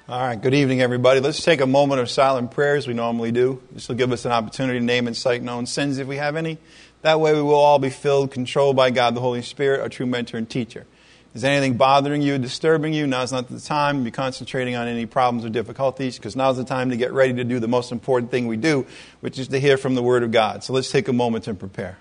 All right, good evening, everybody. Let's take a moment of silent prayer as we normally do. This will give us an opportunity to name and cite known sins if we have any. That way we will all be filled, controlled by God, the Holy Spirit, our true mentor and teacher. Is anything bothering you, disturbing you? Now's not the time to be concentrating on any problems or difficulties, because now's the time to get ready to do the most important thing we do, which is to hear from the Word of God. So let's take a moment and prepare.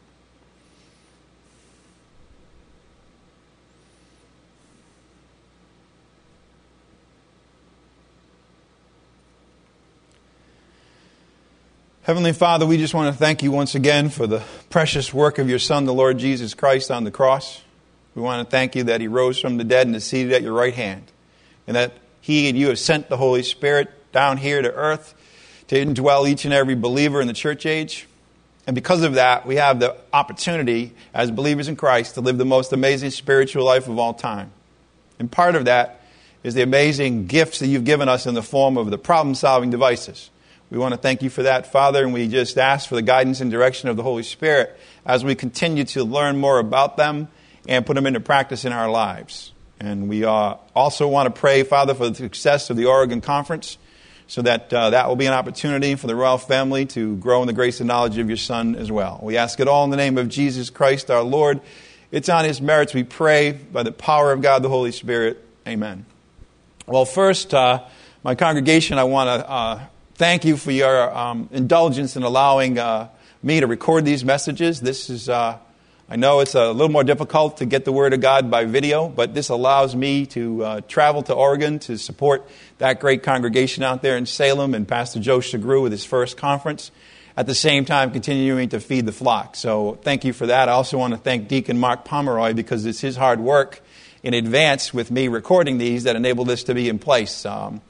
Heavenly Father, we just want to thank you once again for the precious work of your Son, the Lord Jesus Christ, on the cross. We want to thank you that he rose from the dead and is seated at your right hand, and that he and you have sent the Holy Spirit down here to earth to indwell each and every believer in the church age. And because of that, we have the opportunity as believers in Christ to live the most amazing spiritual life of all time. And part of that is the amazing gifts that you've given us in the form of the problem-solving devices. We want to thank you for that, Father, and we just ask for the guidance and direction of the Holy Spirit as we continue to learn more about them and put them into practice in our lives. And we also want to pray, Father, for the success of the Oregon Conference, so that that will be an opportunity for the Royal family to grow in the grace and knowledge of your Son as well. We ask it all in the name of Jesus Christ, our Lord. It's on his merits we pray, by the power of God, the Holy Spirit. Amen. Well, first, my congregation, I want to thank you for your indulgence in allowing me to record these messages. This is, I know it's a little more difficult to get the Word of God by video, but this allows me to travel to Oregon to support that great congregation out there in Salem and Pastor Joe Shagru with his first conference, at the same time continuing to feed the flock. So thank you for that. I also want to thank Deacon Mark Pomeroy, because it's his hard work in advance with me recording these that enabled this to be in place.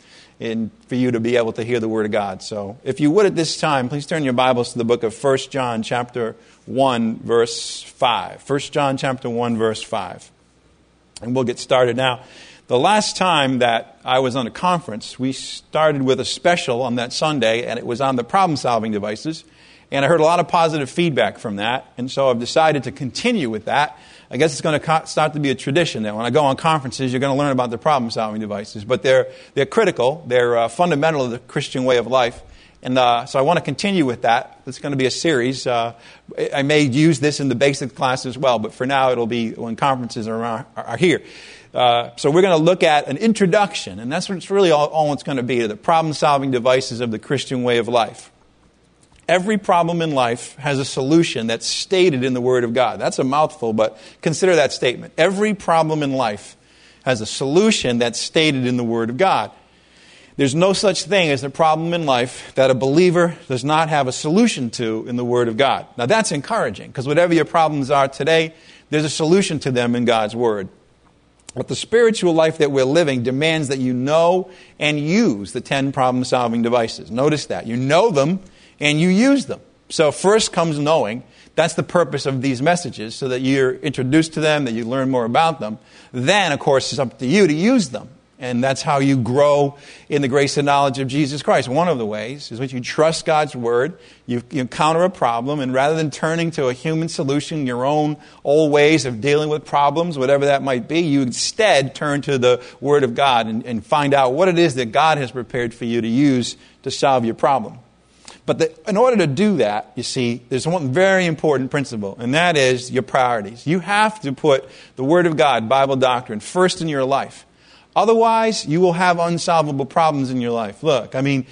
And for you to be able to hear the Word of God. So if you would at this time, please turn your Bibles to the book of 1 John chapter 1, verse 5. 1 John chapter 1, verse 5. And we'll get started now. The last time that I was on a conference, we started with a special on that Sunday, and it was on the problem-solving devices. And I heard a lot of positive feedback from that, and so I've decided to continue with that. I guess it's going to start to be a tradition that when I go on conferences, you're going to learn about the problem-solving devices. But they're critical. They're fundamental to the Christian way of life. And so I want to continue with that. It's going to be a series. I may use this in the basic class as well, but for now it'll be when conferences are here. So we're going to look at an introduction, and that's what it's really all it's going to be, to the problem-solving devices of the Christian way of life. Every problem in life has a solution that's stated in the Word of God. That's a mouthful, but consider that statement. Every problem in life has a solution that's stated in the Word of God. There's no such thing as a problem in life that a believer does not have a solution to in the Word of God. Now that's encouraging, because whatever your problems are today, there's a solution to them in God's Word. But the spiritual life that we're living demands that you know and use the 10 problem-solving devices. Notice that. You know them and you use them. So first comes knowing. That's the purpose of these messages, so that you're introduced to them, that you learn more about them. Then, of course, it's up to you to use them. And that's how you grow in the grace and knowledge of Jesus Christ. One of the ways is when you trust God's Word, you encounter a problem, and rather than turning to a human solution, your own old ways of dealing with problems, whatever that might be, you instead turn to the Word of God and find out what it is that God has prepared for you to use to solve your problem. But in order to do that, you see, there's one very important principle, and that is your priorities. You have to put the Word of God, Bible doctrine, first in your life. Otherwise, you will have unsolvable problems in your life. Look, I mean,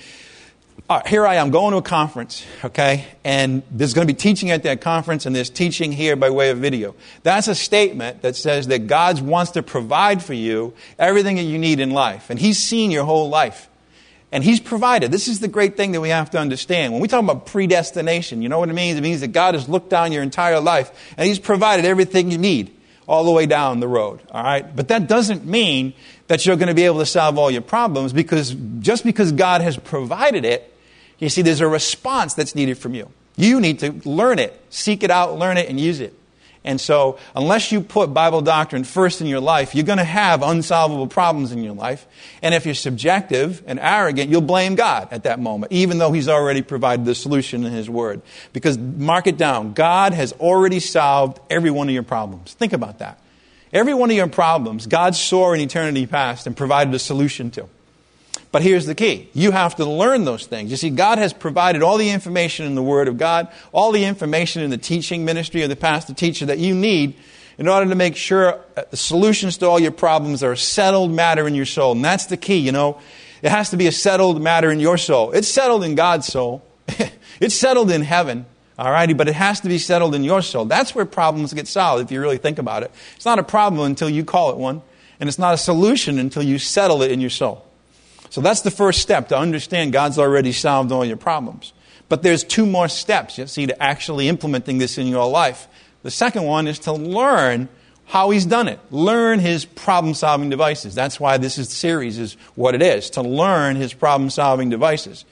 here I am going to a conference, okay? And there's going to be teaching at that conference, and there's teaching here by way of video. That's a statement that says that God wants to provide for you everything that you need in life. And He's seen your whole life. And He's provided. This is the great thing that we have to understand. When we talk about predestination, you know what it means? It means that God has looked down your entire life, and He's provided everything you need all the way down the road. All right? But that doesn't mean that you're going to be able to solve all your problems, because just because God has provided it, you see, there's a response that's needed from you. You need to learn it, seek it out, learn it, and use it. And so unless you put Bible doctrine first in your life, you're going to have unsolvable problems in your life. And if you're subjective and arrogant, you'll blame God at that moment, even though He's already provided the solution in His Word. Because mark it down, God has already solved every one of your problems. Think about that. Every one of your problems, God saw in eternity past and provided a solution to. But here's the key. You have to learn those things. You see, God has provided all the information in the Word of God, all the information in the teaching ministry of the pastor teacher that you need in order to make sure the solutions to all your problems are a settled matter in your soul. And that's the key, you know. It has to be a settled matter in your soul. It's settled in God's soul. It's settled in heaven. Alrighty, but it has to be settled in your soul. That's where problems get solved, if you really think about it. It's not a problem until you call it one, and it's not a solution until you settle it in your soul. So that's the first step, to understand God's already solved all your problems. But there's 2 more steps, you see, to actually implementing this in your life. The second one is to learn how He's done it. Learn His problem-solving devices. That's why this series is what it is, to learn His problem-solving devices.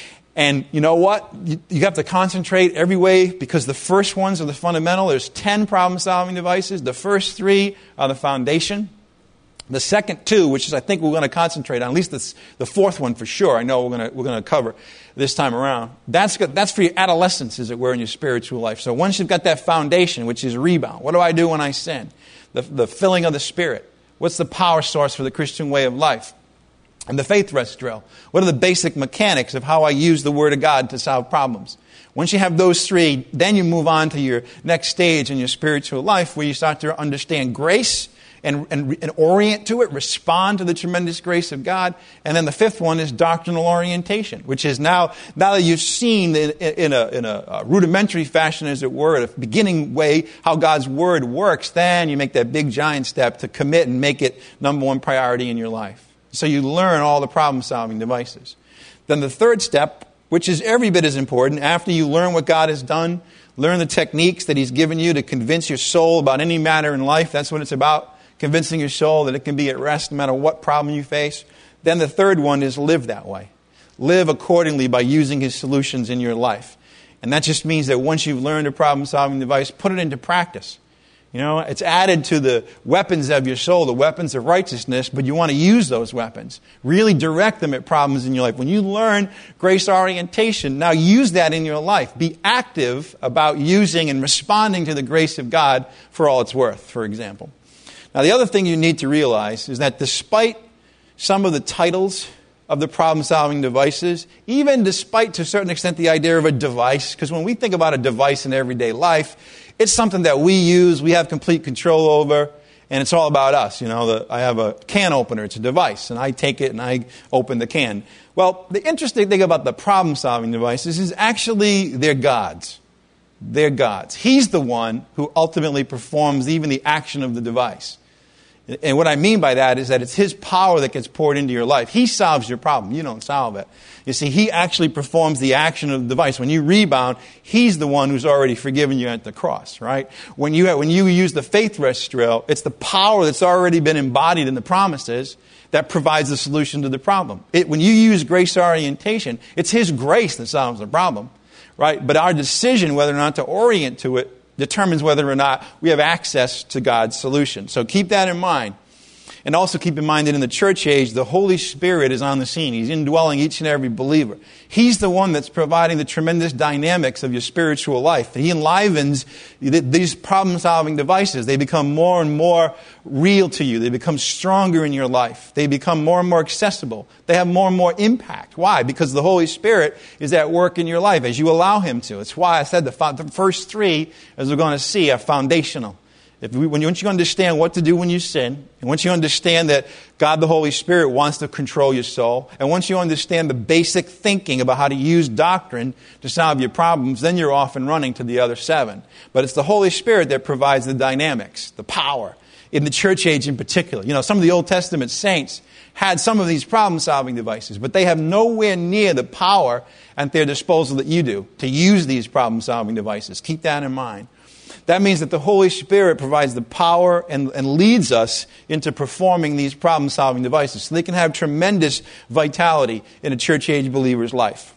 And you know what? You have to concentrate every way, because the first ones are the fundamental. There's 10 problem-solving devices. The first 3 are the foundation. The second 2, which is I think we're going to concentrate on, at least the fourth one for sure, I know we're going to cover this time around. That's for your adolescence, as it were, in your spiritual life. So once you've got that foundation, which is rebound, what do I do when I sin? The filling of the Spirit. What's the power source for the Christian way of life? And the faith rest drill. What are the basic mechanics of how I use the Word of God to solve problems? Once you have those 3, then you move on to your next stage in your spiritual life, where you start to understand grace and orient to it, respond to the tremendous grace of God. And then the 5th one is doctrinal orientation, which is now that you've seen in a rudimentary fashion, as it were, at a beginning way, how God's Word works, then you make that big giant step to commit and make it number 1 priority in your life. So you learn all the problem-solving devices. Then the 3rd step, which is every bit as important, after you learn what God has done, learn the techniques that He's given you to convince your soul about any matter in life. That's what it's about. Convincing your soul that it can be at rest no matter what problem you face. Then the 3rd one is live that way. Live accordingly by using His solutions in your life. And that just means that once you've learned a problem-solving device, put it into practice. You know, it's added to the weapons of your soul, the weapons of righteousness, but you want to use those weapons. Really direct them at problems in your life. When you learn grace orientation, now use that in your life. Be active about using and responding to the grace of God for all it's worth, for example. Now, the other thing you need to realize is that despite some of the titles of the problem-solving devices, even despite, to a certain extent, the idea of a device, because when we think about a device in everyday life, it's something that we use, we have complete control over, and it's all about us. You know, I have a can opener, it's a device, and I take it and I open the can. Well, the interesting thing about the problem-solving devices is actually they're God's. They're God's. He's the one who ultimately performs even the action of the device. And what I mean by that is that it's His power that gets poured into your life. He solves your problem. You don't solve it. You see, He actually performs the action of the device. When you rebound, He's the one who's already forgiven you at the cross, right? When you use the faith rest drill, it's the power that's already been embodied in the promises that provides the solution to the problem. When you use grace orientation, it's His grace that solves the problem, right? But our decision whether or not to orient to it determines whether or not we have access to God's solution. So keep that in mind. And also keep in mind that in the church age, the Holy Spirit is on the scene. He's indwelling each and every believer. He's the one that's providing the tremendous dynamics of your spiritual life. He enlivens these problem-solving devices. They become more and more real to you. They become stronger in your life. They become more and more accessible. They have more and more impact. Why? Because the Holy Spirit is at work in your life as you allow Him to. It's why I said the first 3, as we're going to see, are foundational. Once you understand what to do when you sin, and once you understand that God the Holy Spirit wants to control your soul, and once you understand the basic thinking about how to use doctrine to solve your problems, then you're off and running to the other 7. But it's the Holy Spirit that provides the dynamics, the power, in the church age in particular. You know, some of the Old Testament saints had some of these problem-solving devices, but they have nowhere near the power at their disposal that you do to use these problem-solving devices. Keep that in mind. That means that the Holy Spirit provides the power and leads us into performing these problem-solving devices so they can have tremendous vitality in a church-age believer's life.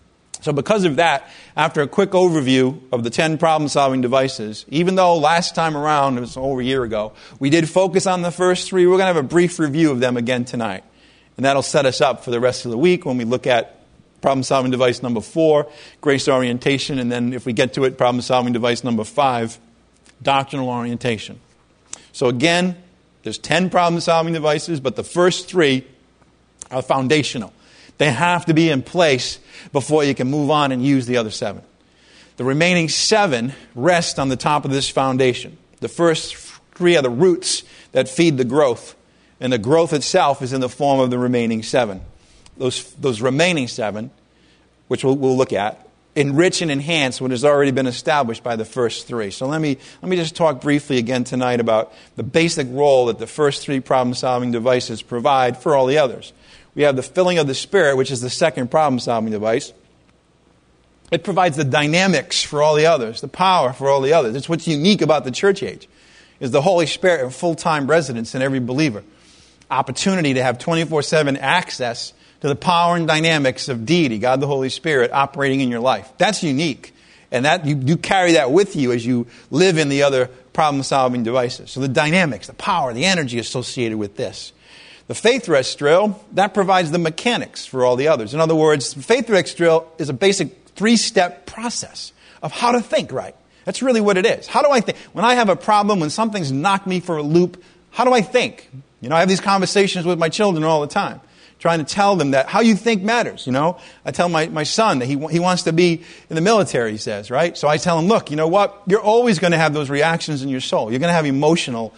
So because of that, after a quick overview of the 10 problem-solving devices, even though last time around, it was over a year ago, we did focus on the first 3, we're going to have a brief review of them again tonight. And that'll set us up for the rest of the week when we look at problem-solving device number 4, grace orientation, and then if we get to it, problem-solving device number 5, doctrinal orientation. So again, there's 10 problem-solving devices, but the first 3 are foundational. They have to be in place before you can move on and use the other 7. The remaining 7 rest on the top of this foundation. The first 3 are the roots that feed the growth, and the growth itself is in the form of the remaining 7. Those remaining 7, which we'll look at, enrich and enhance what has already been established by the first 3. So let me just talk briefly again tonight about the basic role that the first 3 problem-solving devices provide for all the others. We have the filling of the Spirit, which is the second problem-solving device. It provides the dynamics for all the others, the power for all the others. It's what's unique about the church age, is the Holy Spirit and full-time residence in every believer. Opportunity to have 24/7 access to the power and dynamics of deity, God the Holy Spirit, operating in your life. That's unique. And that you carry that with you as you live in the other problem-solving devices. So the dynamics, the power, the energy associated with this. The faith rest drill, that provides the mechanics for all the others. In other words, the faith rest drill is a basic 3-step process of how to think right. That's really what it is. How do I think? When I have a problem, when something's knocked me for a loop, how do I think? I have these conversations with my children all the time, trying to tell them that how you think matters, I tell my son that he wants to be in the military, he says, right? So I tell him, look, you know what? You're always going to have those reactions in your soul. You're going to have emotional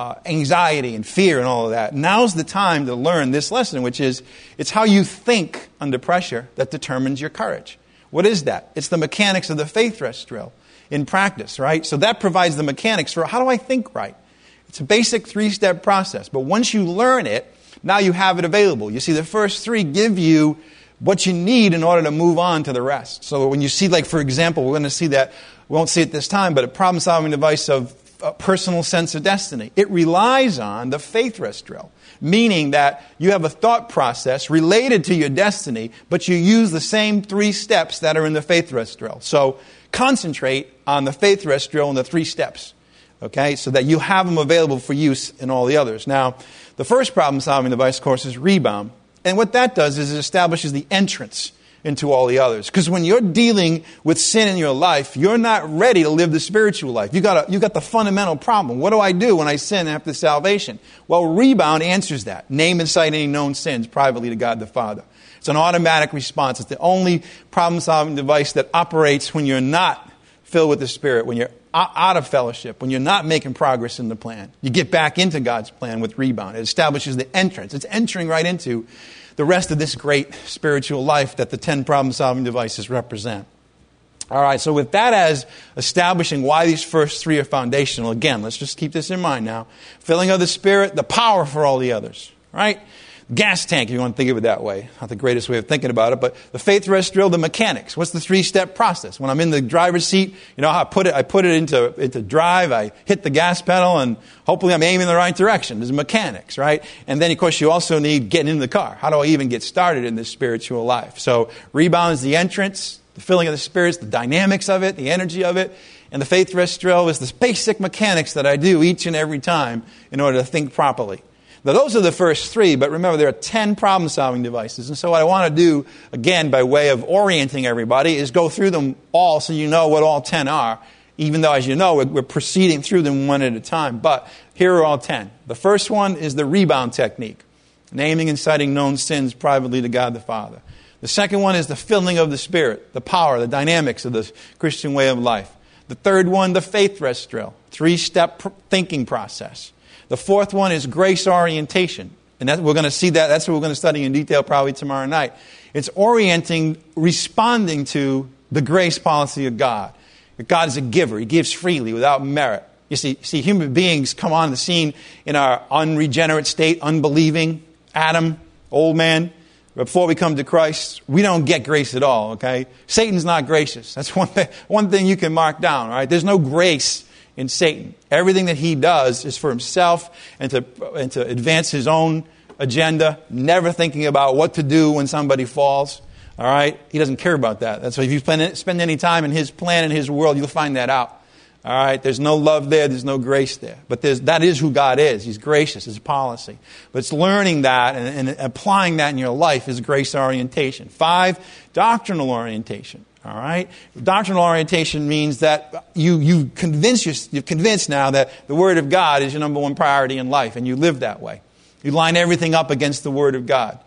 anxiety and fear and all of that. Now's the time to learn this lesson, which is it's how you think under pressure that determines your courage. What is that? It's the mechanics of the faith rest drill in practice, right? So that provides the mechanics for how do I think right? It's a basic 3-step process. But once you learn it, now you have it available. You see, the first 3 give you what you need in order to move on to the rest. So when you see, like, for example, we're going to see that, we won't see it this time, but a problem-solving device of a personal sense of destiny. It relies on the faith rest drill, meaning that you have a thought process related to your destiny, but you use the same 3 steps that are in the faith rest drill. So concentrate on the faith rest drill and the 3 steps, okay, so that you have them available for use in all the others. Now, the first problem-solving device, of course, is rebound. And what that does is it establishes the entrance into all the others. Because when you're dealing with sin in your life, you're not ready to live the spiritual life. You got the fundamental problem. What do I do when I sin after salvation? Well, rebound answers that. Name and cite any known sins privately to God the Father. It's an automatic response. It's the only problem-solving device that operates when you're not filled with the Spirit, when you're out of fellowship, when you're not making progress in the plan. You get back into God's plan with rebound. It establishes the entrance. It's entering right into the rest of this great spiritual life that the 10 problem-solving devices represent. All right, so with that as establishing why these first 3 are foundational, again, let's just keep this in mind now. Filling of the Spirit, the power for all the others, right? Gas tank, if you want to think of it that way. Not the greatest way of thinking about it, but the faith rest drill, the mechanics. What's the 3-step process? When I'm in the driver's seat, I put it into drive, I hit the gas pedal, and hopefully I'm aiming in the right direction. There's mechanics, right? And then, of course, you also need getting in the car. How do I even get started in this spiritual life? So rebound is the entrance, the filling of the Spirit, the dynamics of it, the energy of it. And the faith rest drill is the basic mechanics that I do each and every time in order to think properly. Now, those are the first 3, but remember, there are 10 problem-solving devices. And so what I want to do, again, by way of orienting everybody, is go through them all so you know what all 10 are, even though, as you know, we're proceeding through them one at a time. But here are all 10. The first one is the rebound technique, naming and citing known sins privately to God the Father. The second one is the filling of the Spirit, the power, the dynamics of the Christian way of life. The third one, the faith rest drill, 3-step thinking process. The fourth one is grace orientation. And we're going to see that. That's what we're going to study in detail probably tomorrow night. It's orienting, responding to the grace policy of God. God is a giver. He gives freely without merit. You see, human beings come on the scene in our unregenerate state, unbelieving. Adam, old man. Before we come to Christ, we don't get grace at all, okay? Satan's not gracious. That's one thing you can mark down, all right? There's no grace in Satan. Everything that he does is for himself and to advance his own agenda, never thinking about what to do when somebody falls. All right? He doesn't care about that. That's why if you spend any time in his plan and his world, you'll find that out. All right? There's no love there. There's no grace there. But that is who God is. He's gracious. His policy. But it's learning that and applying that in your life is grace orientation. 5, doctrinal orientation. All right? Doctrinal orientation means that you've convinced now that the Word of God is your number one priority in life, and you live that way. You line everything up against the Word of God.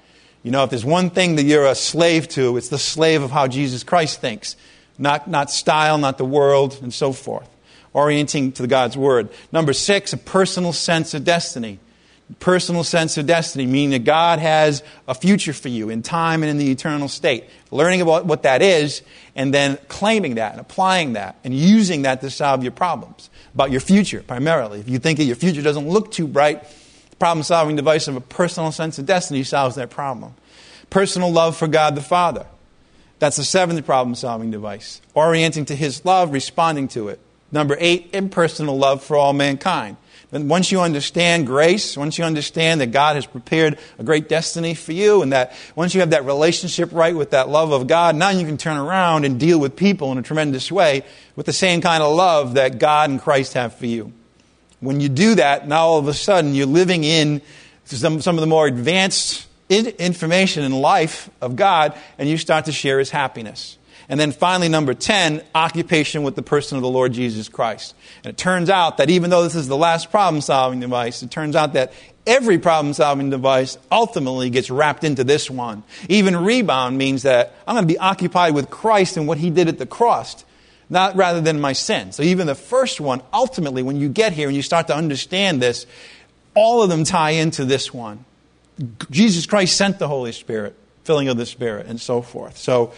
You know, if there's one thing that you're a slave to, it's the slave of how Jesus Christ thinks. Not style, not the world, and so forth. Orienting to God's Word. Number 6, a personal sense of destiny. Personal sense of destiny, meaning that God has a future for you in time and in the eternal state. Learning about what that is, and then claiming that, and applying that, and using that to solve your problems. About your future, primarily. If you think that your future doesn't look too bright, the problem-solving device of a personal sense of destiny solves that problem. Personal love for God the Father. That's the 7th problem-solving device. Orienting to His love, responding to it. Number 8, impersonal love for all mankind. And once you understand grace, once you understand that God has prepared a great destiny for you, and that once you have that relationship right with that love of God, now you can turn around and deal with people in a tremendous way with the same kind of love that God and Christ have for you. When you do that, now all of a sudden you're living in some of the more advanced information in life of God, and you start to share His happiness. And then finally, number 10, occupation with the person of the Lord Jesus Christ. And it turns out that even though this is the last problem-solving device, it turns out that every problem-solving device ultimately gets wrapped into this one. Even rebound means that I'm going to be occupied with Christ and what He did at the cross, not rather than my sin. So even the first one, ultimately, when you get here and you start to understand this, all of them tie into this one. Jesus Christ sent the Holy Spirit, filling of the Spirit, and so forth. So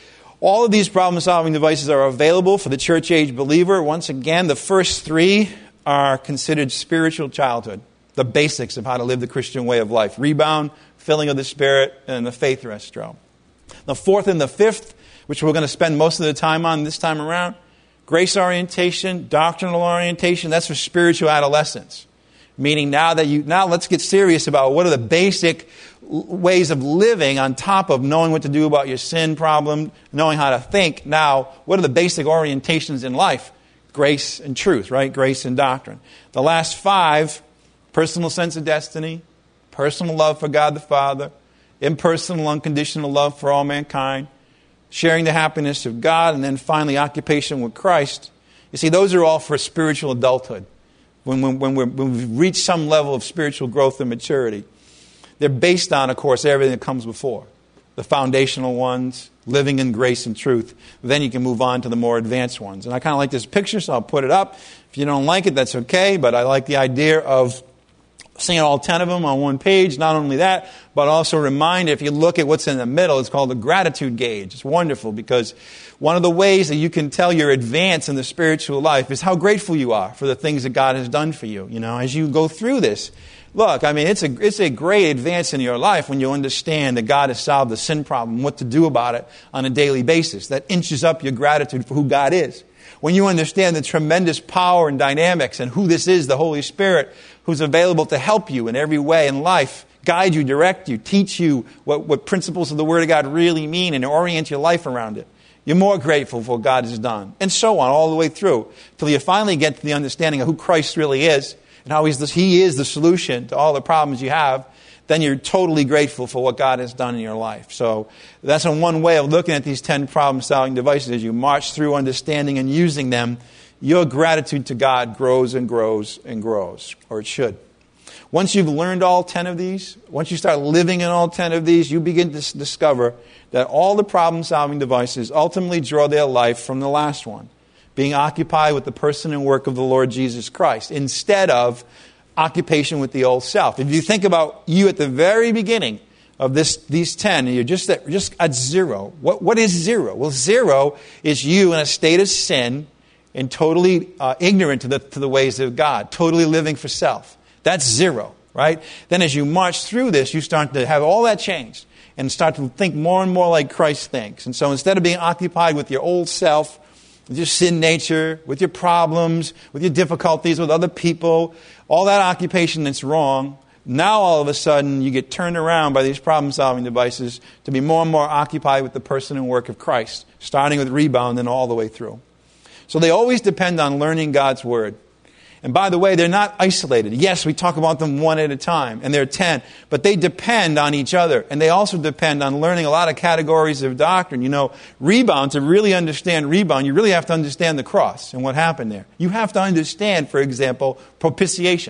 all of these problem-solving devices are available for the church-age believer. Once again, the first 3 are considered spiritual childhood, the basics of how to live the Christian way of life. Rebound, filling of the Spirit, and the faith resto. The 4th and the 5th, which we're going to spend most of the time on this time around, grace orientation, doctrinal orientation, that's for spiritual adolescence. Meaning now let's get serious about what are the basic ways of living on top of knowing what to do about your sin problem, knowing how to think. Now, what are the basic orientations in life? Grace and truth, right? Grace and doctrine. The last 5, personal sense of destiny, personal love for God the Father, impersonal, unconditional love for all mankind, sharing the happiness of God, and then finally occupation with Christ. You see, those are all for spiritual adulthood. When we've reached some level of spiritual growth and maturity. They're based on, of course, everything that comes before. The foundational ones, living in grace and truth. Then you can move on to the more advanced ones. And I kind of like this picture, so I'll put it up. If you don't like it, that's okay. But I like the idea of seeing all 10 of them on one page. Not only that, but also remind, if you look at what's in the middle, it's called the gratitude gauge. It's wonderful because one of the ways that you can tell your advance in the spiritual life is how grateful you are for the things that God has done for you. You know, as you go through this, look, I mean, it's a great advance in your life when you understand that God has solved the sin problem, what to do about it on a daily basis. That inches up your gratitude for who God is. When you understand the tremendous power and dynamics and who this is, the Holy Spirit, who's available to help you in every way in life, guide you, direct you, teach you what principles of the Word of God really mean and orient your life around it. You're more grateful for what God has done. And so on, all the way through, till you finally get to the understanding of who Christ really is and how He is the solution to all the problems you have. Then you're totally grateful for what God has done in your life. So that's one way of looking at these 10 problem-solving devices. As you march through understanding and using them, your gratitude to God grows and grows and grows, or it should. Once you've learned all 10 of these, once you start living in all 10 of these, you begin to discover that all the problem-solving devices ultimately draw their life from the last one, being occupied with the person and work of the Lord Jesus Christ, instead of occupation with the old self. If you think about you at the very beginning of these 10, you're just at 0. What is 0? Well, 0 is you in a state of sin and totally ignorant to the ways of God, totally living for self. That's 0, right? Then as you march through this, you start to have all that changed and start to think more and more like Christ thinks. And so instead of being occupied with your old self, with your sin nature, with your problems, with your difficulties with other people, all that occupation that's wrong, now all of a sudden you get turned around by these problem-solving devices to be more and more occupied with the person and work of Christ, starting with rebound and all the way through. So they always depend on learning God's Word. And by the way, they're not isolated. Yes, we talk about them one at a time, and there are 10, but they depend on each other. And they also depend on learning a lot of categories of doctrine. You know, rebound, to really understand rebound, you really have to understand the cross and what happened there. You have to understand, for example, propitiation.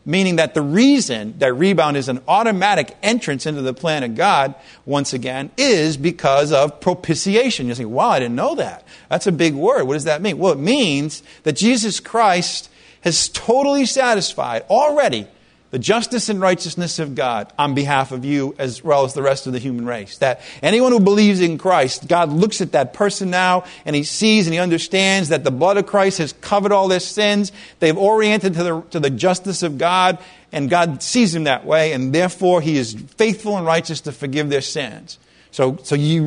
meaning that the reason that rebound is an automatic entrance into the plan of God, once again, is because of propitiation. You think, wow, I didn't know that. That's a big word. What does that mean? Well, it means that Jesus Christ has totally satisfied already the justice and righteousness of God on behalf of you as well as the rest of the human race. That anyone who believes in Christ, God looks at that person now and he sees and he understands that the blood of Christ has covered all their sins. They've oriented to the justice of God, and God sees them that way, and therefore he is faithful and righteous to forgive their sins. So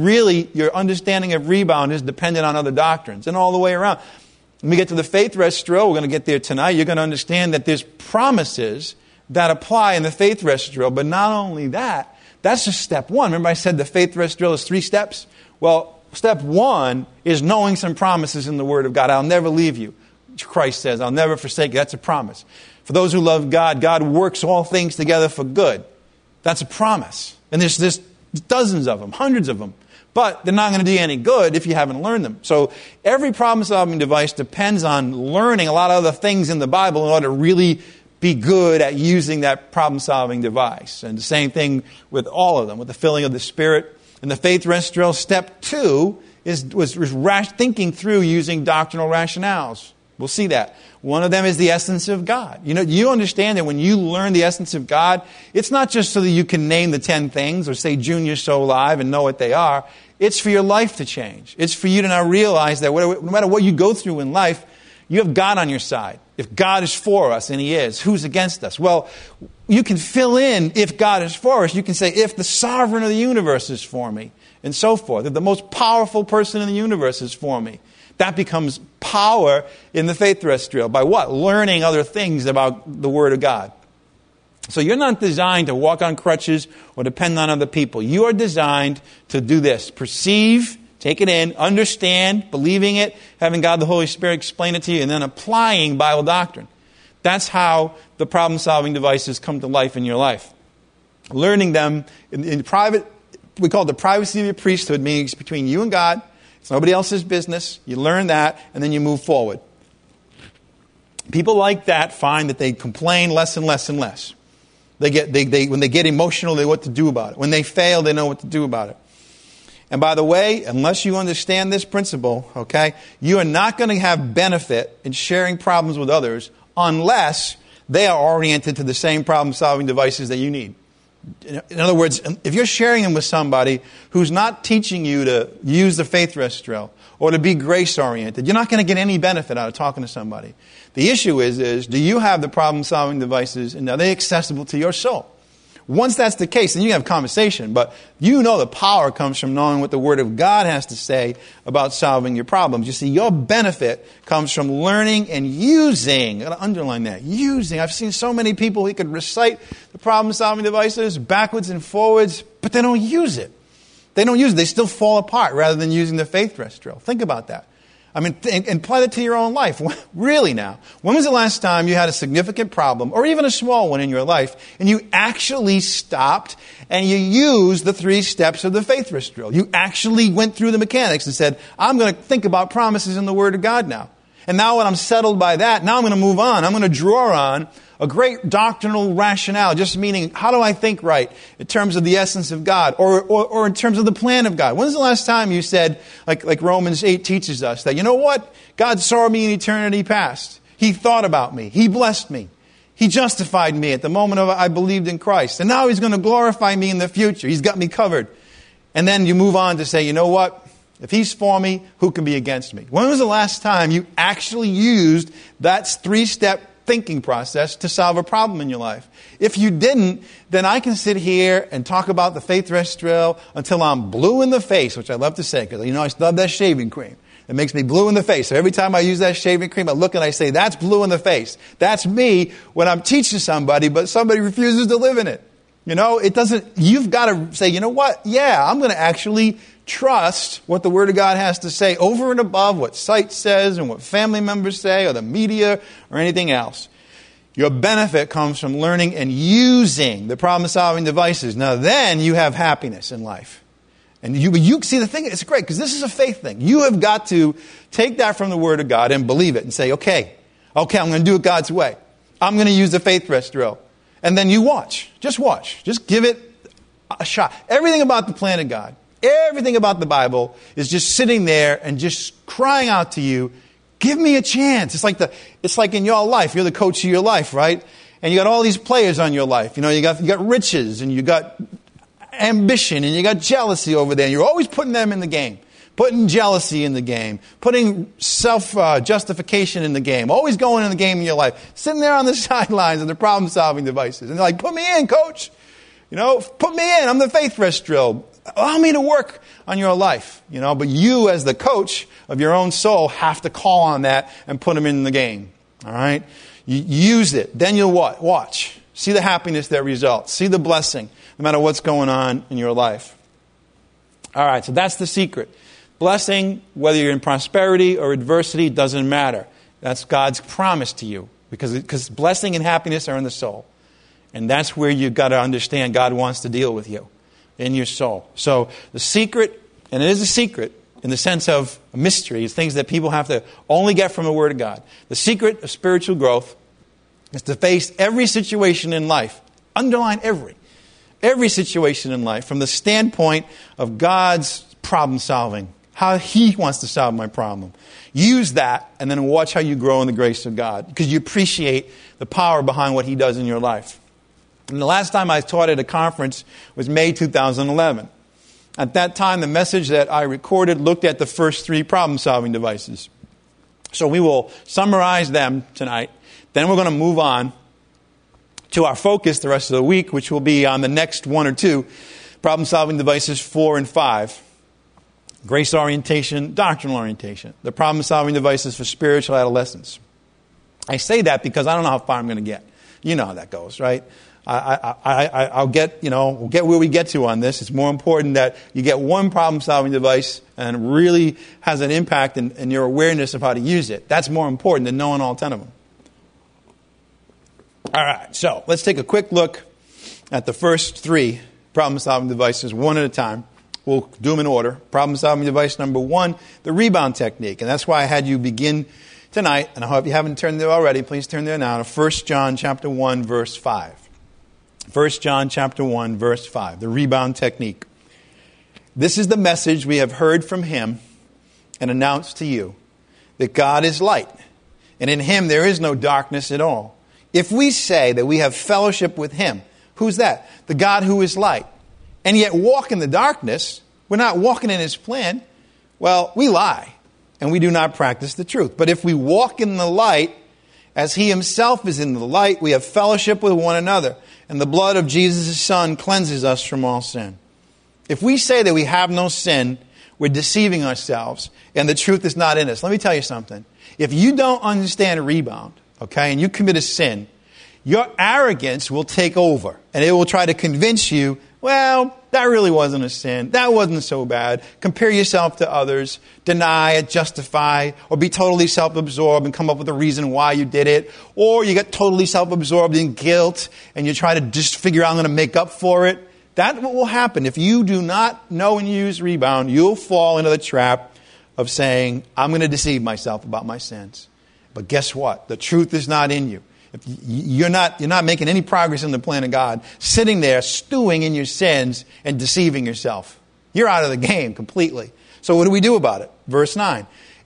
your understanding of rebound is dependent on other doctrines and all the way around. When we get to the faith rest drill, we're going to get there tonight, you're going to understand that there's promises that apply in the faith rest drill. But not only that, that's just step one. Remember I said the faith rest drill is 3 steps? Well, step 1 is knowing some promises in the Word of God. I'll never leave you. Christ says, I'll never forsake you. That's a promise. For those who love God, God works all things together for good. That's a promise. And there's dozens of them, hundreds of them. But they're not going to do you any good if you haven't learned them. So every problem-solving device depends on learning a lot of other things in the Bible in order to really be good at using that problem-solving device. And the same thing with all of them, with the filling of the Spirit. And the faith rest drill, step 2 was thinking through using doctrinal rationales. We'll see that. One of them is the essence of God. You understand that when you learn the essence of God, it's not just so that you can name the 10 things or say Junior's so alive and know what they are. It's for your life to change. It's for you to now realize that no matter what you go through in life, you have God on your side. If God is for us, and He is, who's against us? Well, you can fill in, if God is for us, you can say, if the sovereign of the universe is for me, and so forth. If the most powerful person in the universe is for me. That becomes power in the faith rest drill. By what? Learning other things about the Word of God. So you're not designed to walk on crutches or depend on other people. You are designed to do this. Perceive, take it in, understand, believing it, having God the Holy Spirit explain it to you, and then applying Bible doctrine. That's how the problem-solving devices come to life in your life. Learning them in private, we call it the privacy of your priesthood, meaning it's between you and God. It's nobody else's business. You learn that, and then you move forward. People like that find that they complain less and less and less. When they get emotional, they know what to do about it. When they fail, they know what to do about it. And by the way, unless you understand this principle, okay, you are not going to have benefit in sharing problems with others unless they are oriented to the same problem-solving devices that you need. In other words, if you're sharing them with somebody who's not teaching you to use the faith rest drill or to be grace-oriented, you're not going to get any benefit out of talking to somebody. The issue is do you have the problem-solving devices and are they accessible to your soul? Once that's the case, then you can have a conversation, but you know the power comes from knowing what the Word of God has to say about solving your problems. You see, your benefit comes from learning and using. I've got to underline that. Using. I've seen so many people who could recite the problem-solving devices backwards and forwards, but they don't use it. They don't use it. They still fall apart rather than using the faith rest drill. Think about that. I mean, and apply that to your own life. Really now. When was the last time you had a significant problem, or even a small one in your life, and you actually stopped and you used the 3 steps of the faith rest drill? You actually went through the mechanics and said, I'm going to think about promises in the Word of God now. And now when I'm settled by that, now I'm going to move on. I'm going to draw on a great doctrinal rationale, just meaning, how do I think right in terms of the essence of God or in terms of the plan of God? When's the last time you said, like Romans 8 teaches us, that, you know what? God saw me in eternity past. He thought about me. He blessed me. He justified me at the moment I believed in Christ. And now He's going to glorify me in the future. He's got me covered. And then you move on to say, you know what? If He's for me, who can be against me? When was the last time you actually used that 3-step thinking process to solve a problem in your life? If you didn't, then I can sit here and talk about the faith rest drill until I'm blue in the face, which I love to say, because I love that shaving cream. It makes me blue in the face. So every time I use that shaving cream, I look and I say, that's blue in the face. That's me when I'm teaching somebody, but somebody refuses to live in it. You've got to say, you know what? Yeah, I'm going to actually trust what the Word of God has to say over and above what Sight says and what family members say or the media or anything else. Your benefit comes from learning and using the problem-solving devices. Now then you have happiness in life. And you see the thing, it's great because this is a faith thing. You have got to take that from the Word of God and believe it and say, okay, I'm going to do it God's way. I'm going to use the faith rest drill. And then you watch. Just give it a shot. Everything about the plan of God, everything about the Bible is just sitting there and just crying out to you, give me a chance. It's like in your life. You're the coach of your life, right? And you got all these players on your life. You got riches, and you got ambition, and you got jealousy over there. And you're always putting them in the game. Putting jealousy in the game. Putting self-justification in the game. Always going in the game in your life. Sitting there on the sidelines of the problem-solving devices. And they're like, put me in, coach. Put me in. I'm the faith rest drill. Allow me to work on your life. But you, as the coach of your own soul, have to call on that and put them in the game. All right? You use it. Then you'll what? Watch. See the happiness that results. See the blessing, no matter what's going on in your life. All right, so that's the secret. Blessing, whether you're in prosperity or adversity, doesn't matter. That's God's promise to you. Because blessing and happiness are in the soul. And that's where you've got to understand God wants to deal with you, in your soul. So the secret, and it is a secret in the sense of a mystery, it's things that people have to only get from the Word of God. The secret of spiritual growth is to face every situation in life, underline every situation in life, from the standpoint of God's problem solving, how He wants to solve my problem. Use that, and then watch how you grow in the grace of God, because you appreciate the power behind what He does in your life. And the last time I taught at a conference was May 2011. At that time, the message that I recorded looked at the first 3 problem-solving devices. So we will summarize them tonight. Then we're going to move on to our focus the rest of the week, which will be on the next 1 or 2 problem-solving devices, 4 and 5. Grace orientation, doctrinal orientation. The problem-solving devices for spiritual adolescence. I say that because I don't know how far I'm going to get. You know how that goes, right? I'll get, we'll get where we get to on this. It's more important that you get one problem-solving device and it really has an impact in your awareness of how to use it. That's more important than knowing all 10 of them. All right, so let's take a quick look at the first 3 problem-solving devices, one at a time. We'll do them in order. Problem-solving device number 1, the rebound technique. And that's why I had you begin tonight, and I hope you haven't turned there already. Please turn there now to 1 John chapter 1, verse 5. 1 John chapter 1, verse 5, the rebound technique. This is the message we have heard from Him and announced to you, that God is light, and in Him there is no darkness at all. If we say that we have fellowship with Him, who's that? The God who is light, and yet walk in the darkness, we're not walking in His plan, well, we lie, and we do not practice the truth. But if we walk in the light, as He Himself is in the light, we have fellowship with one another, and the blood of Jesus' Son cleanses us from all sin. If we say that we have no sin, we're deceiving ourselves, and the truth is not in us. Let me tell you something. If you don't understand rebound, okay, and you commit a sin, your arrogance will take over, and it will try to convince you, well, that really wasn't a sin. That wasn't so bad. Compare yourself to others. Deny it, justify, or be totally self-absorbed and come up with a reason why you did it. Or you get totally self-absorbed in guilt and you try to just figure out I'm going to make up for it. That's what will happen. If you do not know and use rebound, you'll fall into the trap of saying, I'm going to deceive myself about my sins. But guess what? The truth is not in you. If you're not making any progress in the plan of God, sitting there stewing in your sins and deceiving yourself. You're out of the game completely. So what do we do about it? Verse 9.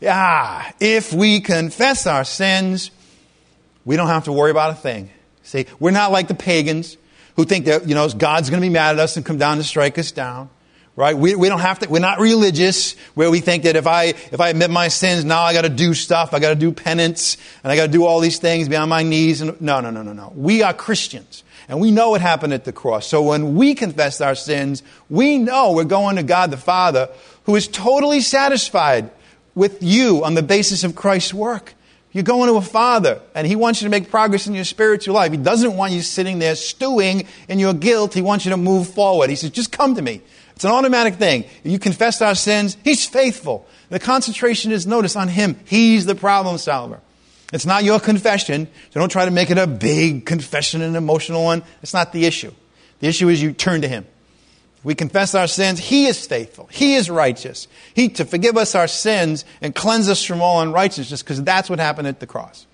If we confess our sins, we don't have to worry about a thing. See, we're not like the pagans who think that, God's going to be mad at us and come down to strike us down. Right? We don't have to, we're not religious where we think that if I admit my sins, now I got to do stuff, I got to do penance, and I got to do all these things, be on my knees. And no. We are Christians, and we know what happened at the cross. So when we confess our sins, we know we're going to God the Father, who is totally satisfied with you on the basis of Christ's work. You're going to a Father, and He wants you to make progress in your spiritual life. He doesn't want you sitting there stewing in your guilt. He wants you to move forward. He says, just come to me. It's an automatic thing. If you confess our sins, He's faithful. The concentration is, notice, on Him. He's the problem solver. It's not your confession. So don't try to make it a big confession, an emotional one. It's not the issue. The issue is you turn to Him. If we confess our sins, He is faithful. He is righteous. To forgive us our sins and cleanse us from all unrighteousness, because that's what happened at the cross.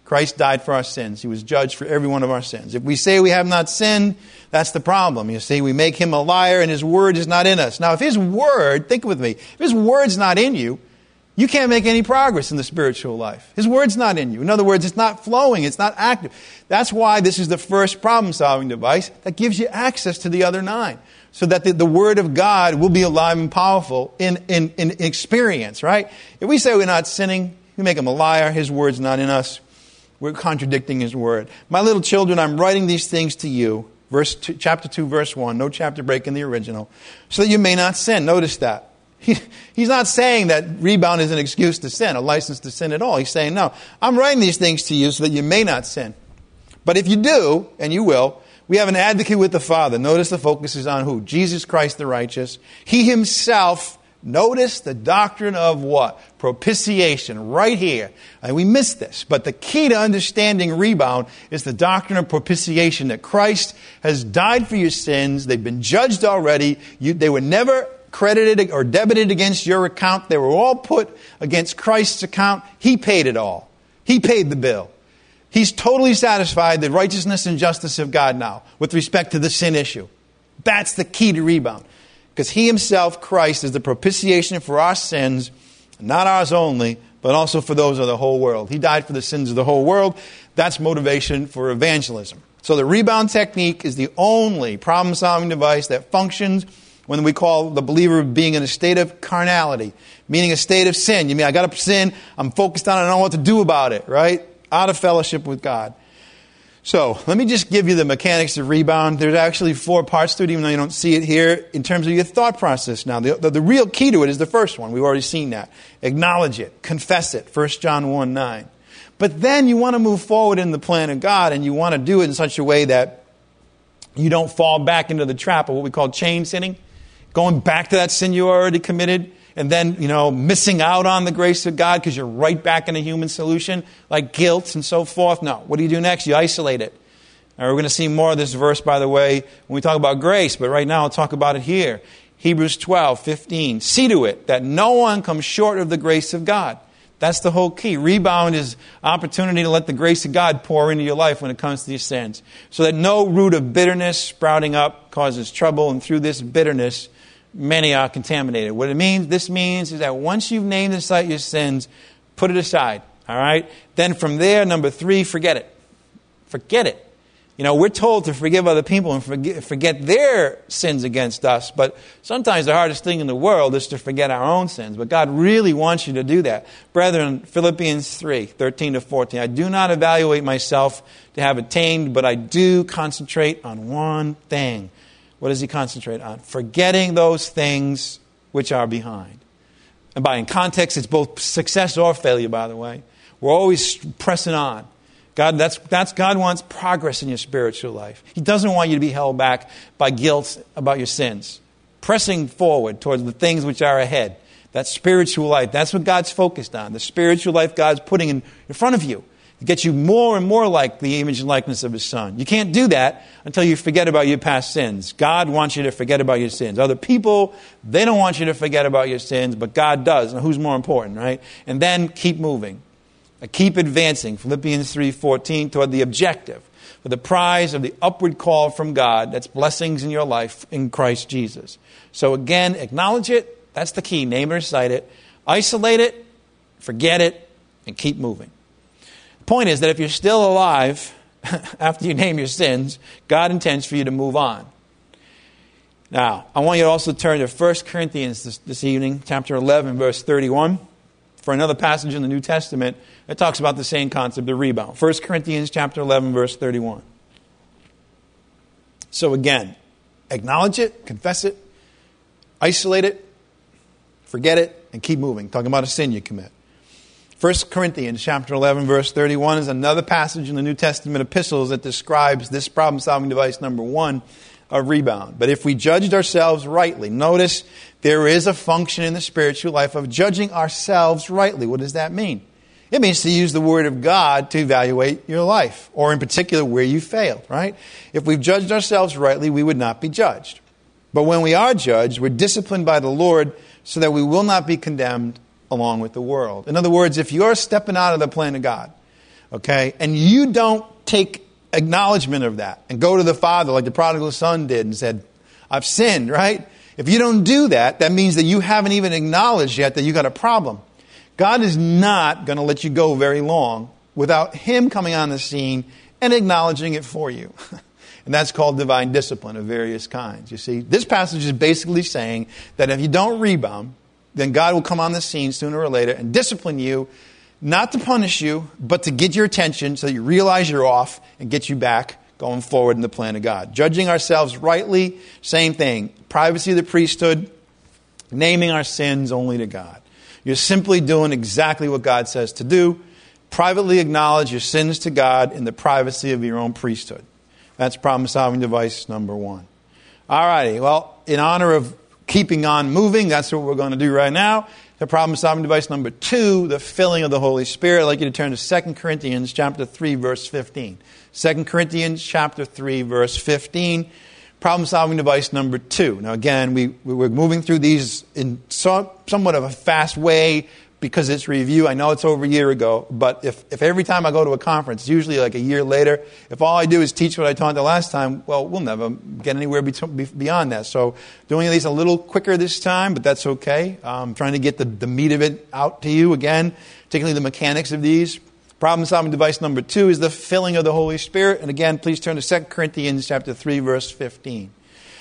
Christ died for our sins. He was judged for every one of our sins. If we say we have not sinned, that's the problem. You see, we make him a liar and his word is not in us. Now, if his word, think with me, if his word's not in you, you can't make any progress in the spiritual life. His word's not in you. In other words, it's not flowing. It's not active. That's why this is the first problem-solving device that gives you access to the other 9. So that the word of God will be alive and powerful in experience, right? If we say we're not sinning, we make him a liar. His word's not in us. We're contradicting his word. My little children, I'm writing these things to you. Chapter 2, verse 1. No chapter break in the original. So that you may not sin. Notice that. He's not saying that rebound is an excuse to sin, a license to sin at all. He's saying, no, I'm writing these things to you so that you may not sin. But if you do, and you will, we have an advocate with the Father. Notice the focus is on who? Jesus Christ the righteous. He himself, notice the doctrine of what? Propitiation, right here. And we miss this. But the key to understanding rebound is the doctrine of propitiation, that Christ has died for your sins. They've been judged already. They were never credited or debited against your account. They were all put against Christ's account. He paid it all. He paid the bill. He's totally satisfied the righteousness and justice of God now with respect to the sin issue. That's the key to rebound. Because he himself, Christ, is the propitiation for our sins, not ours only, but also for those of the whole world. He died for the sins of the whole world. That's motivation for evangelism. So the rebound technique is the only problem-solving device that functions when we call the believer being in a state of carnality, meaning a state of sin. You mean, I got to sin, I'm focused on it, I don't know what to do about it, right? Out of fellowship with God. So, let me just give you the mechanics of rebound. There's actually 4 parts to it, even though you don't see it here, in terms of your thought process. Now, the real key to it is the first one. We've already seen that. Acknowledge it. Confess it. 1 John 1:9. But then you want to move forward in the plan of God, and you want to do it in such a way that you don't fall back into the trap of what we call chain sinning. Going back to that sin you already committed, and then, missing out on the grace of God because you're right back in a human solution, like guilt and so forth. No. What do you do next? You isolate it. Now, we're going to see more of this verse, by the way, when we talk about grace, but right now I'll talk about it here. Hebrews 12:15. See to it that no one comes short of the grace of God. That's the whole key. Rebound is opportunity to let the grace of God pour into your life when it comes to your sins. So that no root of bitterness sprouting up causes trouble, and through this bitterness, many are contaminated. What this means is that once you've named and cited your sins, put it aside. All right? Then from there, number 3, forget it. Forget it. We're told to forgive other people and forget their sins against us. But sometimes the hardest thing in the world is to forget our own sins. But God really wants you to do that. Brethren, Philippians 3:13-14. I do not evaluate myself to have attained, but I do concentrate on one thing. What does he concentrate on? Forgetting those things which are behind. And in context, it's both success or failure, by the way. We're always pressing on. God wants progress in your spiritual life. He doesn't want you to be held back by guilt about your sins. Pressing forward towards the things which are ahead. That spiritual life. That's what God's focused on. The spiritual life God's putting in front of you. To get you more and more like the image and likeness of His Son. You can't do that until you forget about your past sins. God wants you to forget about your sins. Other people, they don't want you to forget about your sins, but God does. Now, who's more important, right? And then keep moving. Keep advancing. Philippians 3:14, toward the objective. For the prize of the upward call from God, that's blessings in your life in Christ Jesus. So again, acknowledge it. That's the key. Name it or cite it. Isolate it. Forget it. And keep moving. Point is that if you're still alive after you name your sins, God intends for you to move on. Now, I want you to also turn to 1 Corinthians this evening, chapter 11, verse 31, for another passage in the New Testament that talks about the same concept of rebound. 1 Corinthians chapter 11, verse 31. So again, acknowledge it, confess it, isolate it, forget it, and keep moving. Talking about a sin you commit. 1 Corinthians chapter 11, verse 31 is another passage in the New Testament epistles that describes this problem-solving device, number 1, of rebound. But if we judged ourselves rightly, notice there is a function in the spiritual life of judging ourselves rightly. What does that mean? It means to use the Word of God to evaluate your life, or in particular where you failed, right? If we've judged ourselves rightly, we would not be judged. But when we are judged, we're disciplined by the Lord so that we will not be condemned along with the world. In other words, if you're stepping out of the plan of God Okay? And you don't take acknowledgement of that and go to the Father like the prodigal son did and said, I've sinned, right? If you don't do that, that means that you haven't even acknowledged yet that you got a problem. God is not going to let you go very long without Him coming on the scene and acknowledging it for you. And that's called divine discipline of various kinds. You see, this passage is basically saying that if you don't rebound, then God will come on the scene sooner or later and discipline you, not to punish you, but to get your attention so you realize you're off and get you back going forward in the plan of God. Judging ourselves rightly, same thing. Privacy of the priesthood, naming our sins only to God. You're simply doing exactly what God says to do. Privately acknowledge your sins to God in the privacy of your own priesthood. That's problem-solving device number 1. All righty. Well, in honor of keeping on moving, that's what we're going to do right now. The problem-solving device number 2, the filling of the Holy Spirit. I'd like you to turn to 2 Corinthians chapter 3, verse 15. 2 Corinthians chapter 3, verse 15. Problem-solving device number 2. Now again, we're moving through these in somewhat of a fast way because it's review. I know it's over a year ago, but if every time I go to a conference, usually like a year later, if all I do is teach what I taught the last time, well, we'll never get anywhere beyond that. So doing these a little quicker this time, but that's okay. Trying to get the meat of it out to you again, particularly the mechanics of these. Problem-solving device number 2 is the filling of the Holy Spirit. And again, please turn to 2 Corinthians chapter 3, verse 15.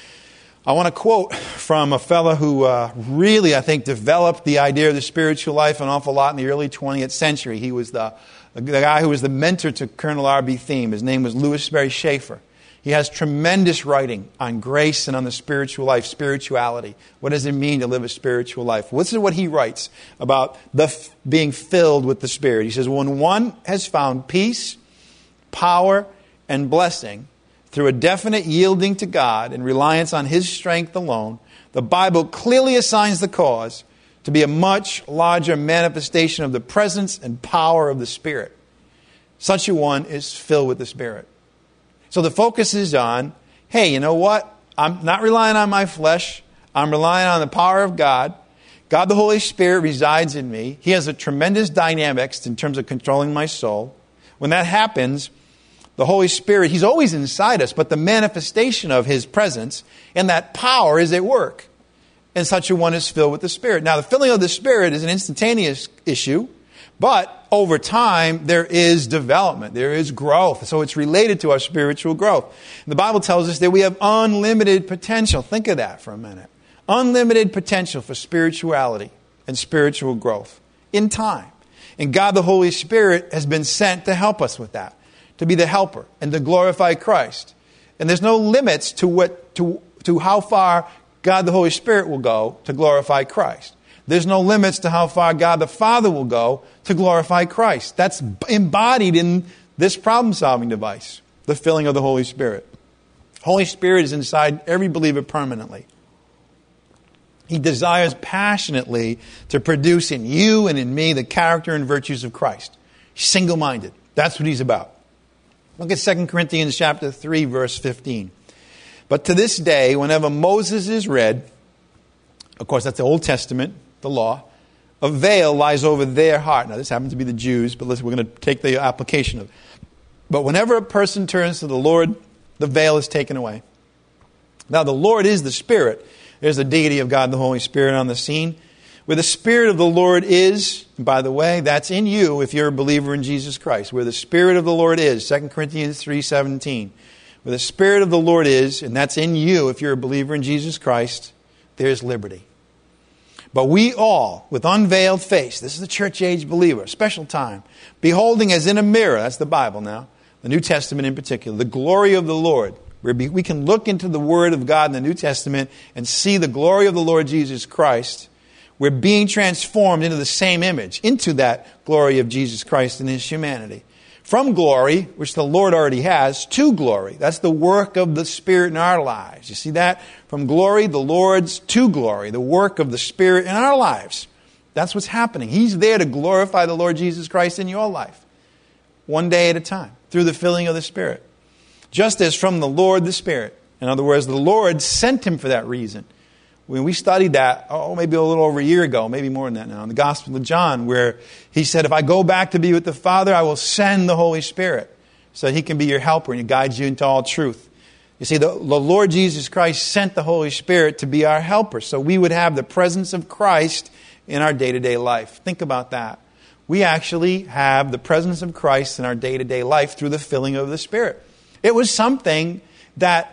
I want to quote from a fellow who really, I think, developed the idea of the spiritual life an awful lot in the early 20th century. He was the guy who was the mentor to Colonel R.B. Thieme. His name was Louis Sperry Schaefer. He has tremendous writing on grace and on the spiritual life, spirituality. What does it mean to live a spiritual life? This is what he writes about being filled with the Spirit. He says, when one has found peace, power, and blessing through a definite yielding to God and reliance on His strength alone, the Bible clearly assigns the cause to be a much larger manifestation of the presence and power of the Spirit. Such a one is filled with the Spirit. So the focus is on, hey, you know what? I'm not relying on my flesh. I'm relying on the power of God. God the Holy Spirit resides in me. He has a tremendous dynamics in terms of controlling my soul. When that happens, the Holy Spirit, He's always inside us, but the manifestation of His presence and that power is at work. And such a one is filled with the Spirit. Now, the filling of the Spirit is an instantaneous issue, but over time, there is development. There is growth. So it's related to our spiritual growth. The Bible tells us that we have unlimited potential. Think of that for a minute. Unlimited potential for spirituality and spiritual growth in time. And God the Holy Spirit has been sent to help us with that, to be the helper and to glorify Christ. And there's no limits to how far God the Holy Spirit will go to glorify Christ. There's no limits to how far God the Father will go to glorify Christ. That's embodied in this problem-solving device, the filling of the Holy Spirit. Holy Spirit is inside every believer permanently. He desires passionately to produce in you and in me the character and virtues of Christ. He's single-minded. That's what He's about. Look at 2 Corinthians chapter 3, verse 15. But to this day, whenever Moses is read, of course, that's the Old Testament, the law, a veil lies over their heart. Now, this happens to be the Jews, but we're going to take the application of it. But whenever a person turns to the Lord, the veil is taken away. Now, the Lord is the Spirit. There's the deity of God, the Holy Spirit, on the scene. Where the Spirit of the Lord is, by the way, that's in you if you're a believer in Jesus Christ. Where the Spirit of the Lord is, 2 Corinthians 3:17. Where the Spirit of the Lord is, and that's in you if you're a believer in Jesus Christ, there's liberty. But we all, with unveiled face, this is the church age believer, special time, beholding as in a mirror, that's the Bible now, the New Testament in particular, the glory of the Lord. We can look into the Word of God in the New Testament and see the glory of the Lord Jesus Christ. We're being transformed into the same image, into that glory of Jesus Christ and His humanity. From glory, which the Lord already has, to glory. That's the work of the Spirit in our lives. You see that? From glory, the Lord's, to glory. The work of the Spirit in our lives. That's what's happening. He's there to glorify the Lord Jesus Christ in your life. One day at a time. Through the filling of the Spirit. Just as from the Lord, the Spirit. In other words, the Lord sent Him for that reason. when we studied that, maybe a little over a year ago, maybe more than that now, in the Gospel of John, where he said, if I go back to be with the Father, I will send the Holy Spirit so that he can be your helper and he guides you into all truth. You see, the Lord Jesus Christ sent the Holy Spirit to be our helper, so we would have the presence of Christ in our day-to-day life. Think about that. We actually have the presence of Christ in our day-to-day life through the filling of the Spirit. It was something that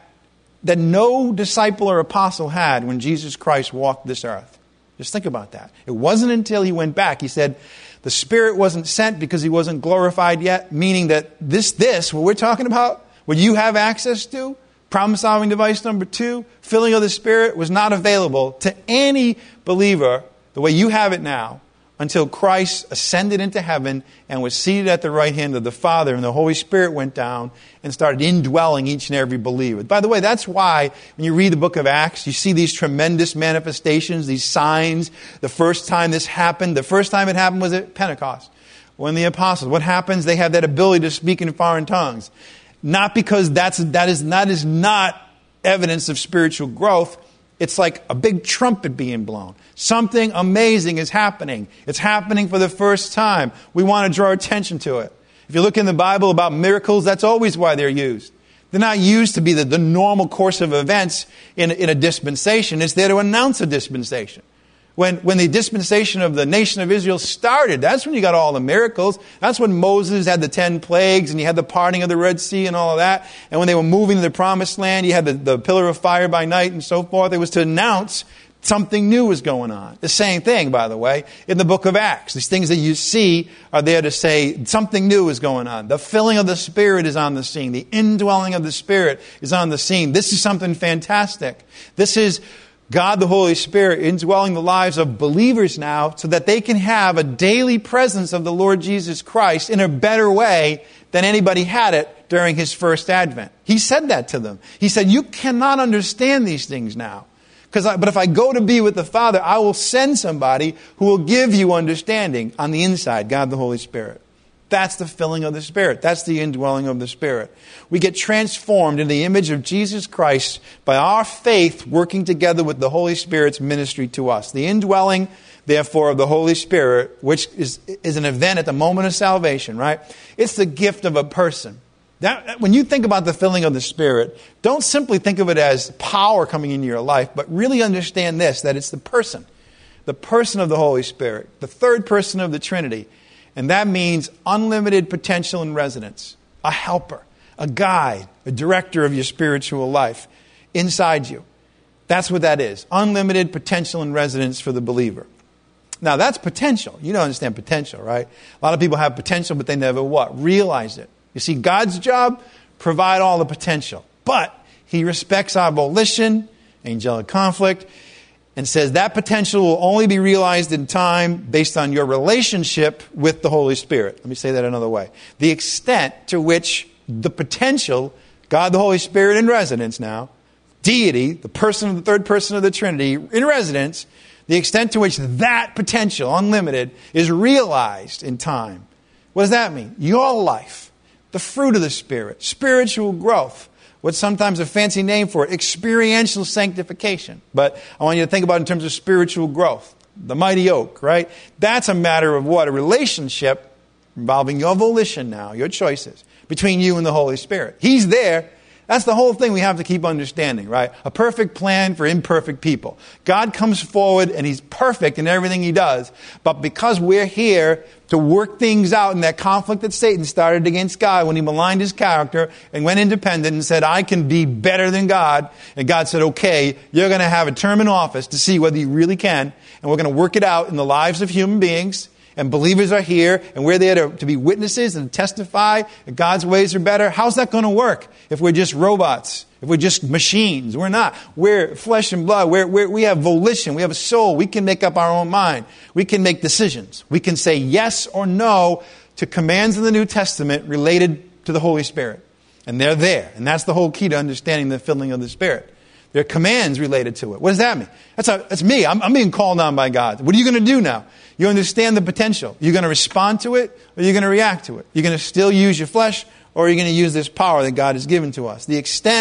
no disciple or apostle had when Jesus Christ walked this earth. Just think about that. It wasn't until he went back. He said the Spirit wasn't sent because he wasn't glorified yet, meaning that this, what we're talking about, what you have access to, problem-solving device number 2, filling of the Spirit, was not available to any believer the way you have it now until Christ ascended into heaven and was seated at the right hand of the Father, and the Holy Spirit went down and started indwelling each and every believer. By the way, that's why when you read the book of Acts, you see these tremendous manifestations, these signs. The first time this happened, the first time it happened was at Pentecost. When the apostles, what happens? They have that ability to speak in foreign tongues. Not because that is not evidence of spiritual growth. It's like a big trumpet being blown. Something amazing is happening. It's happening for the first time. We want to draw attention to it. If you look in the Bible about miracles, that's always why they're used. They're not used to be the normal course of events in a dispensation. It's there to announce a dispensation. When the dispensation of the nation of Israel started, that's when you got all the miracles. That's when Moses had the 10 plagues and you had the parting of the Red Sea and all of that. And when they were moving to the promised land, you had the pillar of fire by night and so forth. It was to announce something new was going on. The same thing, by the way, in the book of Acts. These things that you see are there to say something new is going on. The filling of the Spirit is on the scene. The indwelling of the Spirit is on the scene. This is something fantastic. This is God the Holy Spirit indwelling the lives of believers now so that they can have a daily presence of the Lord Jesus Christ in a better way than anybody had it during his first advent. He said that to them. He said, you cannot understand these things now. But if I go to be with the Father, I will send somebody who will give you understanding on the inside, God the Holy Spirit. That's the filling of the Spirit. That's the indwelling of the Spirit. We get transformed in the image of Jesus Christ by our faith working together with the Holy Spirit's ministry to us. The indwelling, therefore, of the Holy Spirit, which is an event at the moment of salvation, right? It's the gift of a person. When you think about the filling of the Spirit, don't simply think of it as power coming into your life, but really understand this, that it's the person of the Holy Spirit, the third person of the Trinity. And that means unlimited potential and residence, a helper, a guide, a director of your spiritual life inside you. That's what that is, unlimited potential and residence for the believer. Now, that's potential. You don't understand potential, right? A lot of people have potential, but they never what? Realize it. You see, God's job, provide all the potential. But he respects our volition, angelic conflict, and says that potential will only be realized in time based on your relationship with the Holy Spirit. Let me say that another way. The extent to which the potential, God the Holy Spirit in residence now, deity, the third person of the Trinity in residence, the extent to which that potential, unlimited, is realized in time. What does that mean? Your life, the fruit of the Spirit, spiritual growth, what's sometimes a fancy name for it, experiential sanctification. But I want you to think about it in terms of spiritual growth. The mighty oak, right? That's a matter of what? A relationship involving your volition now, your choices, between you and the Holy Spirit. He's there. That's the whole thing we have to keep understanding, right? A perfect plan for imperfect people. God comes forward and he's perfect in everything he does. But because we're here to work things out in that conflict that Satan started against God when he maligned his character and went independent and said, I can be better than God. And God said, okay, you're going to have a term in office to see whether you really can. And we're going to work it out in the lives of human beings. And believers are here, and we're there to be witnesses and testify that God's ways are better. How's that going to work if we're just robots, if we're just machines? We're not. We're flesh and blood. We have volition. We have a soul. We can make up our own mind. We can make decisions. We can say yes or no to commands in the New Testament related to the Holy Spirit. And they're there. And that's the whole key to understanding the filling of the Spirit. There are commands related to it. What does that mean? That's me. I'm being called on by God. What are you going to do now? You understand the potential. You're going to respond to it, or you're going to react to it. You're going to still use your flesh, or you're going to use this power that God has given to us. The extent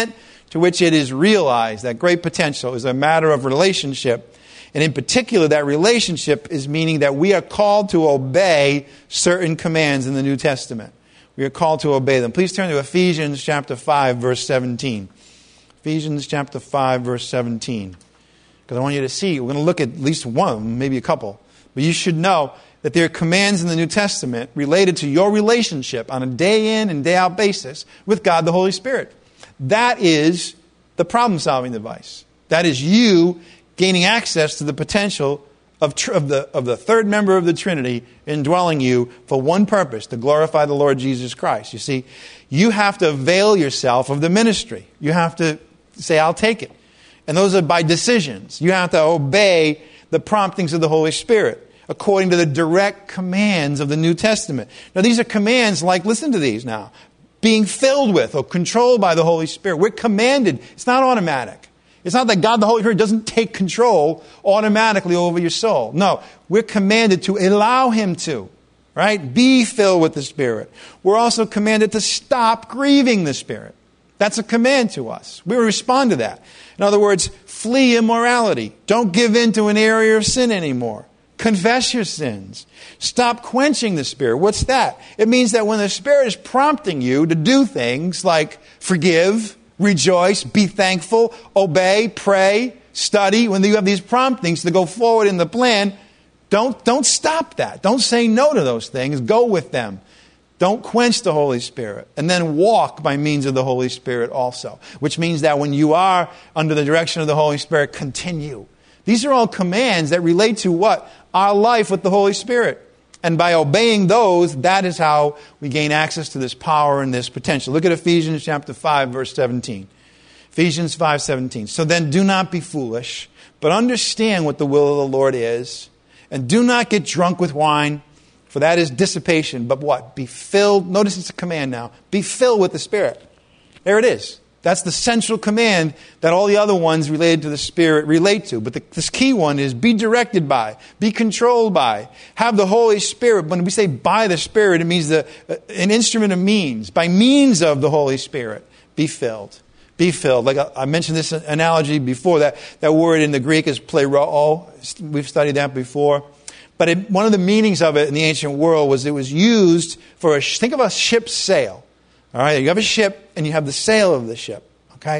to which it is realized. That great potential is a matter of relationship. And in particular, that relationship is meaning that we are called to obey certain commands in the New Testament. We are called to obey them. Please turn to Ephesians chapter 5, verse 17. Ephesians chapter 5, verse 17. Because I want you to see, we're going to look at least one, maybe a couple. But you should know that there are commands in the New Testament related to your relationship on a day in and day out basis with God the Holy Spirit. That is the problem-solving device. That is you gaining access to the potential of the third member of the Trinity indwelling you for one purpose, to glorify the Lord Jesus Christ. You see, you have to avail yourself of the ministry. You have to say, I'll take it. And those are by decisions. You have to obey the promptings of the Holy Spirit according to the direct commands of the New Testament. Now, these are commands like, listen to these now, being filled with or controlled by the Holy Spirit. We're commanded. It's not automatic. It's not that God the Holy Spirit doesn't take control automatically over your soul. No, we're commanded to allow Him to, right? Be filled with the Spirit. We're also commanded to stop grieving the Spirit. That's a command to us. We respond to that. In other words, flee immorality. Don't give in to an area of sin anymore. Confess your sins. Stop quenching the Spirit. What's that? It means that when the Spirit is prompting you to do things like forgive, rejoice, be thankful, obey, pray, study, when you have these promptings to go forward in the plan, don't stop that. Don't say no to those things. Go with them. Don't quench the Holy Spirit. And then walk by means of the Holy Spirit also. Which means that when you are under the direction of the Holy Spirit, continue. These are all commands that relate to what? Our life with the Holy Spirit. And by obeying those, that is how we gain access to this power and this potential. Look at Ephesians chapter 5, verse 17. Ephesians 5:17. So then do not be foolish, but understand what the will of the Lord is. And do not get drunk with wine, for that is dissipation. But what? Be filled. Notice it's a command now. Be filled with the Spirit. There it is. That's the central command that all the other ones related to the Spirit relate to. But this key one is be directed by, be controlled by, have the Holy Spirit. When we say by the Spirit, it means an instrument of means. By means of the Holy Spirit, be filled. Be filled. Like I mentioned this analogy before, that word in the Greek is pleroo. We've studied that before. But one of the meanings of it in the ancient world was it was used for think of a ship's sail. All right, you have a ship and you have the sail of the ship. Okay,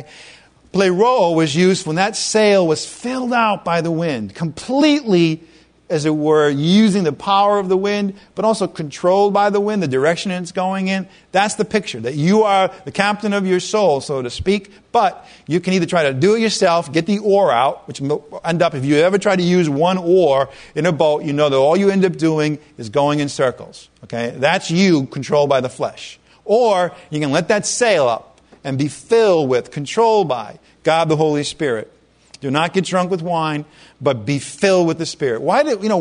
pleroo was used when that sail was filled out by the wind, completely, as it were, using the power of the wind, but also controlled by the wind, the direction it's going in. That's the picture, that you are the captain of your soul, so to speak. But you can either try to do it yourself, get the oar out, which will end up, if you ever try to use one oar in a boat, you know that all you end up doing is going in circles. Okay, that's you controlled by the flesh. Or you can let that sail up and be filled with, controlled by God the Holy Spirit. Do not get drunk with wine, but be filled with the Spirit. Why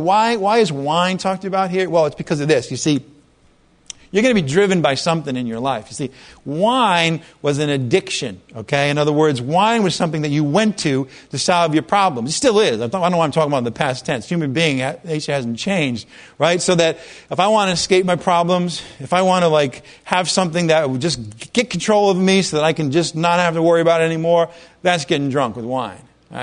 is wine talked about here? Well, it's because of this. You see, you're going to be driven by something in your life. You see, wine was an addiction, okay? In other words, wine was something that you went to solve your problems. It still is. I don't know why I'm talking about in the past tense. Human being, nature hasn't changed, right? So that if I want to escape my problems, if I want to have something that would just get control of me so that I can just not have to worry about it anymore, that's getting drunk with wine.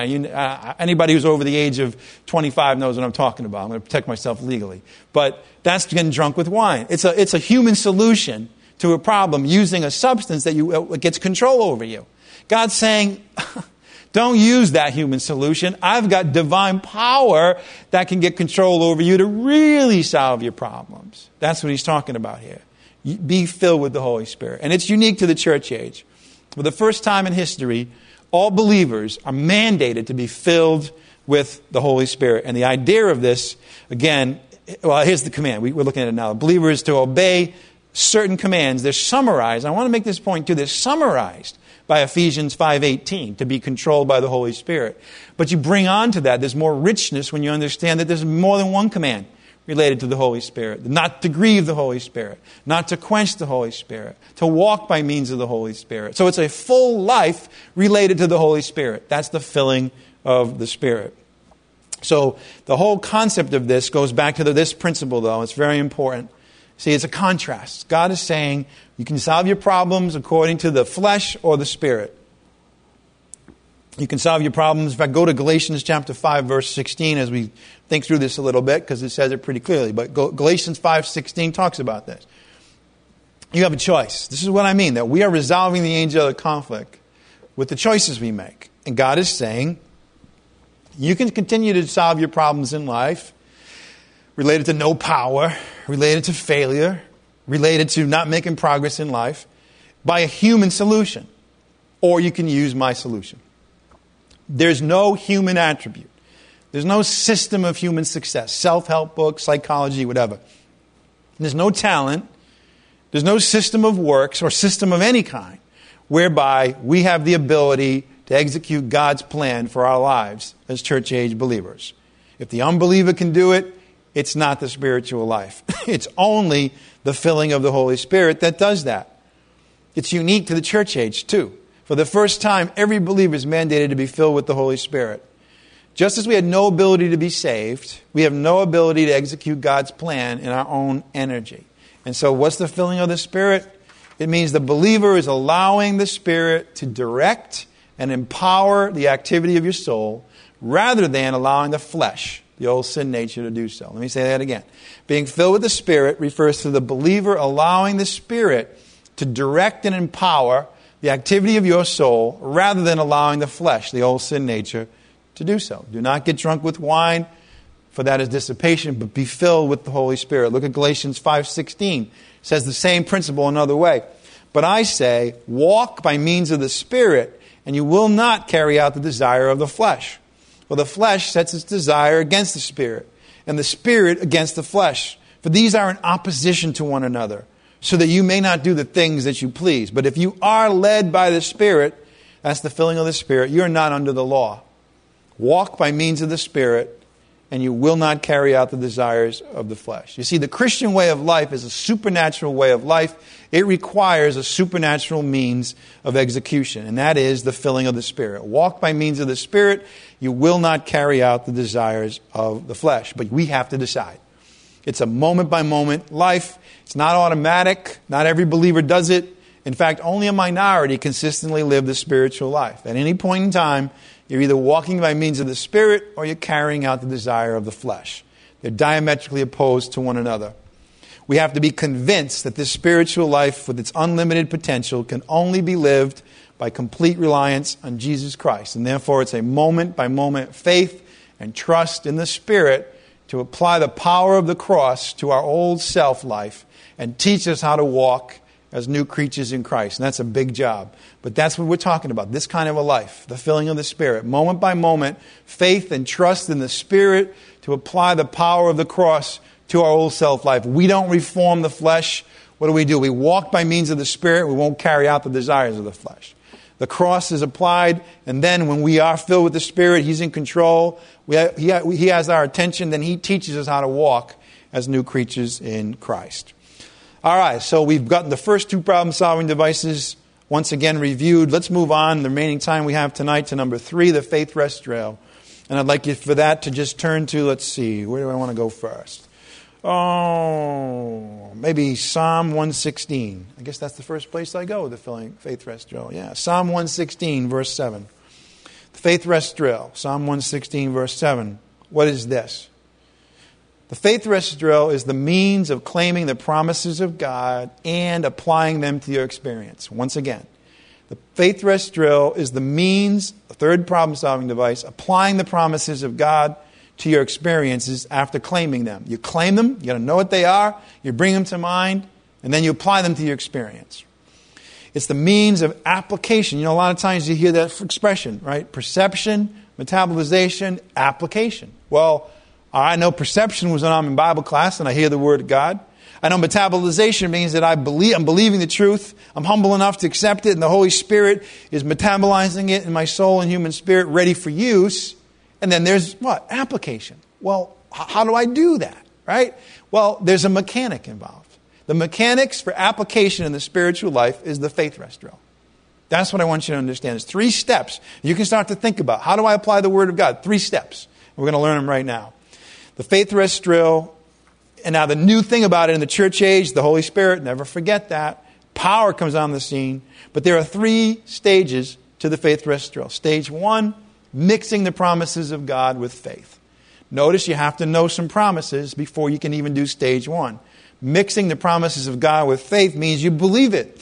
Anybody who's over the age of 25 knows what I'm talking about. I'm going to protect myself legally. But that's getting drunk with wine. It's a human solution to a problem using a substance that gets control over you. God's saying, don't use that human solution. I've got divine power that can get control over you to really solve your problems. That's what he's talking about here. Be filled with the Holy Spirit. And it's unique to the church age. For the first time in history, all believers are mandated to be filled with the Holy Spirit. And the idea of this, again, well, here's the command. We're looking at it now. Believers to obey certain commands. They're summarized. I want to make this point too. They're summarized by Ephesians 5:18, to be controlled by the Holy Spirit. But you bring on to that, there's more richness when you understand that there's more than one command related to the Holy Spirit. Not to grieve the Holy Spirit. Not to quench the Holy Spirit. To walk by means of the Holy Spirit. So it's a full life related to the Holy Spirit. That's the filling of the Spirit. So the whole concept of this goes back to this principle, though. It's very important. See, it's a contrast. God is saying you can solve your problems according to the flesh or the Spirit. You can solve your problems. In fact, go to Galatians chapter 5, verse 16 as we think through this a little bit, because it says it pretty clearly. But Galatians 5:16 talks about this. You have a choice. This is what I mean, that we are resolving the angelic conflict with the choices we make. And God is saying, you can continue to solve your problems in life related to no power, related to failure, related to not making progress in life by a human solution. Or you can use my solution. There's no human attribute. There's no system of human success. Self-help books, psychology, whatever. There's no talent. There's no system of works or system of any kind whereby we have the ability to execute God's plan for our lives as church-age believers. If the unbeliever can do it, it's not the spiritual life. It's only the filling of the Holy Spirit that does that. It's unique to the church age, too. For the first time, every believer is mandated to be filled with the Holy Spirit. Just as we had no ability to be saved, we have no ability to execute God's plan in our own energy. And so what's the filling of the Spirit? It means the believer is allowing the Spirit to direct and empower the activity of your soul rather than allowing the flesh, the old sin nature, to do so. Let me say that again. Being filled with the Spirit refers to the believer allowing the Spirit to direct and empower the activity of your soul rather than allowing the flesh, the old sin nature, to do so. Do not get drunk with wine, for that is dissipation, but be filled with the Holy Spirit. Look at Galatians 5:16. It says the same principle another way. But I say, walk by means of the Spirit, and you will not carry out the desire of the flesh. For the flesh sets its desire against the Spirit, and the Spirit against the flesh. For these are in opposition to one another, so that you may not do the things that you please. But if you are led by the Spirit, that's the filling of the Spirit, you're not under the law. Walk by means of the Spirit, and you will not carry out the desires of the flesh. You see, the Christian way of life is a supernatural way of life. It requires a supernatural means of execution, and that is the filling of the Spirit. Walk by means of the Spirit, you will not carry out the desires of the flesh. But we have to decide. It's a moment-by-moment life. It's not automatic. Not every believer does it. In fact, only a minority consistently live the spiritual life. At any point in time, you're either walking by means of the Spirit or you're carrying out the desire of the flesh. They're diametrically opposed to one another. We have to be convinced that this spiritual life with its unlimited potential can only be lived by complete reliance on Jesus Christ. And therefore, it's a moment-by-moment faith and trust in the Spirit to apply the power of the cross to our old self-life and teach us how to walk as new creatures in Christ. And that's a big job. But that's what we're talking about, this kind of a life, the filling of the Spirit. Moment by moment, faith and trust in the Spirit to apply the power of the cross to our old self-life. We don't reform the flesh. What do? We walk by means of the Spirit. We won't carry out the desires of the flesh. The cross is applied, and then when we are filled with the Spirit, He's in control. He has our attention, then He teaches us how to walk as new creatures in Christ. All right, so we've gotten the first two problem-solving devices once again reviewed. Let's move on, the remaining time we have tonight, to number 3, the faith rest drill. And I'd like you for that to just turn to, let's see, where do I want to go first? Oh, maybe Psalm 116. I guess that's the first place I go with the faith rest drill. Yeah, Psalm 116, verse 7. The faith rest drill, Psalm 116, verse 7. What is this? The faith rest drill is the means of claiming the promises of God and applying them to your experience. Once again, the faith rest drill is the means, the third problem-solving device, applying the promises of God to your experiences after claiming them. You claim them, you got to know what they are, you bring them to mind, and then you apply them to your experience. It's the means of application. You know, a lot of times you hear that expression, right? Perception, metabolization, application. Well, I know perception was when I'm in Bible class and I hear the Word of God. I know metabolization means that I'm believing the truth. I'm humble enough to accept it, and the Holy Spirit is metabolizing it in my soul and human spirit, ready for use. And then there's what? Application. Well, how do I do that, right? Well, there's a mechanic involved. The mechanics for application in the spiritual life is the faith rest drill. That's what I want you to understand. It's 3 steps you can start to think about. How do I apply the Word of God? 3 steps. We're going to learn them right now. The faith rest drill. And now the new thing about it in the church age, the Holy Spirit, never forget that. Power comes on the scene. But there are 3 stages to the faith rest drill. Stage 1, mixing the promises of God with faith. Notice you have to know some promises before you can even do stage 1. Mixing the promises of God with faith means you believe it.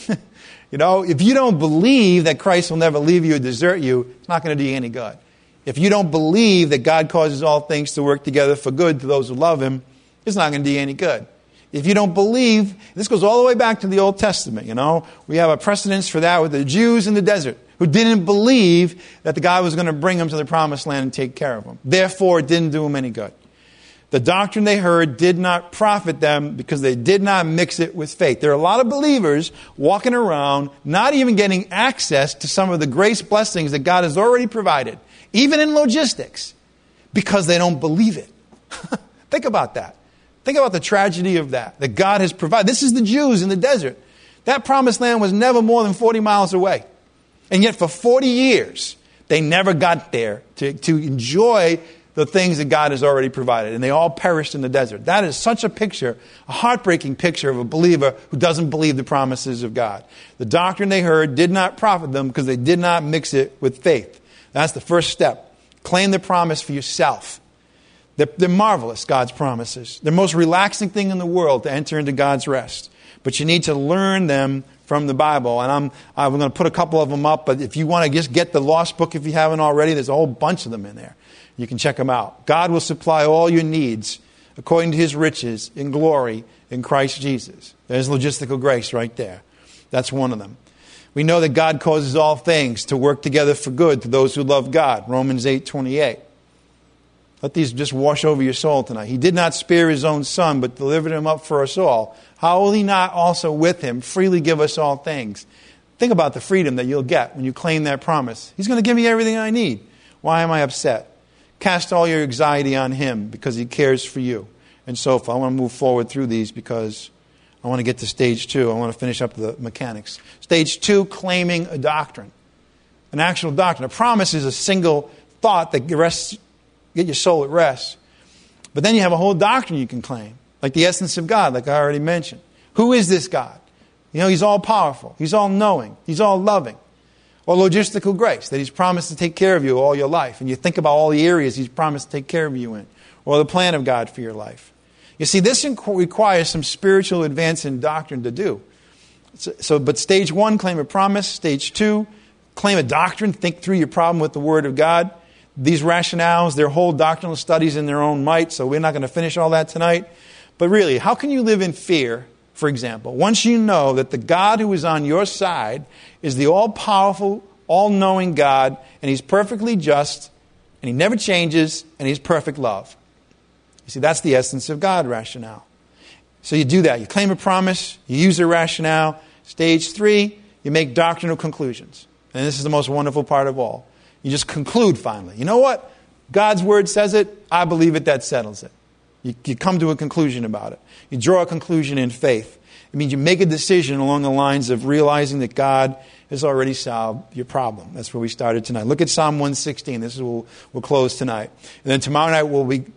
If you don't believe that Christ will never leave you or desert you, it's not going to do you any good. If you don't believe that God causes all things to work together for good to those who love Him, it's not going to do you any good. If you don't believe, this goes all the way back to the Old Testament, We have a precedence for that with the Jews in the desert who didn't believe that the God was going to bring them to the promised land and take care of them. Therefore, it didn't do them any good. The doctrine they heard did not profit them because they did not mix it with faith. There are a lot of believers walking around not even getting access to some of the grace blessings that God has already provided, even in logistics, because they don't believe it. Think about that. Think about the tragedy of that God has provided. This is the Jews in the desert. That promised land was never more than 40 miles away. And yet for 40 years, they never got there to enjoy the things that God has already provided. And they all perished in the desert. That is such a picture, a heartbreaking picture of a believer who doesn't believe the promises of God. The doctrine they heard did not profit them because they did not mix it with faith. That's the first step. Claim the promise for yourself. They're marvelous, God's promises. They're the most relaxing thing in the world to enter into God's rest. But you need to learn them from the Bible. And I'm going to put a couple of them up, but if you want to just get the Lost Book, if you haven't already, there's a whole bunch of them in there. You can check them out. God will supply all your needs according to His riches in glory in Christ Jesus. There's logistical grace right there. That's one of them. We know that God causes all things to work together for good to those who love God. Romans 8:28. Let these just wash over your soul tonight. He did not spare His own Son, but delivered Him up for us all. How will He not also with Him freely give us all things? Think about the freedom that you'll get when you claim that promise. He's going to give me everything I need. Why am I upset? Cast all your anxiety on Him because He cares for you. And so forth. I want to move forward through these because I want to get to stage 2. I want to finish up the mechanics. Stage 2, claiming a doctrine. An actual doctrine. A promise is a single thought that get your soul at rest. But then you have a whole doctrine you can claim. Like the essence of God, like I already mentioned. Who is this God? He's all powerful. He's all knowing. He's all loving. Or logistical grace, that He's promised to take care of you all your life. And you think about all the areas He's promised to take care of you in. Or the plan of God for your life. You see, this requires some spiritual advance in doctrine to do. But stage 1, claim a promise. Stage 2, claim a doctrine. Think through your problem with the Word of God. These rationales, they're whole doctrinal studies in their own might, so we're not going to finish all that tonight. But really, how can you live in fear, for example, once you know that the God who is on your side is the all-powerful, all-knowing God, and He's perfectly just, and He never changes, and He's perfect love? You see, that's the essence of God rationale. So you do that. You claim a promise, you use a rationale. Stage 3, you make doctrinal conclusions. And this is the most wonderful part of all. You just conclude finally. You know what? God's Word says it. I believe it. That settles it. You come to a conclusion about it. You draw a conclusion in faith. It means you make a decision along the lines of realizing that God has already solved your problem. That's where we started tonight. Look at Psalm 116. This is where we'll close tonight. And then tomorrow night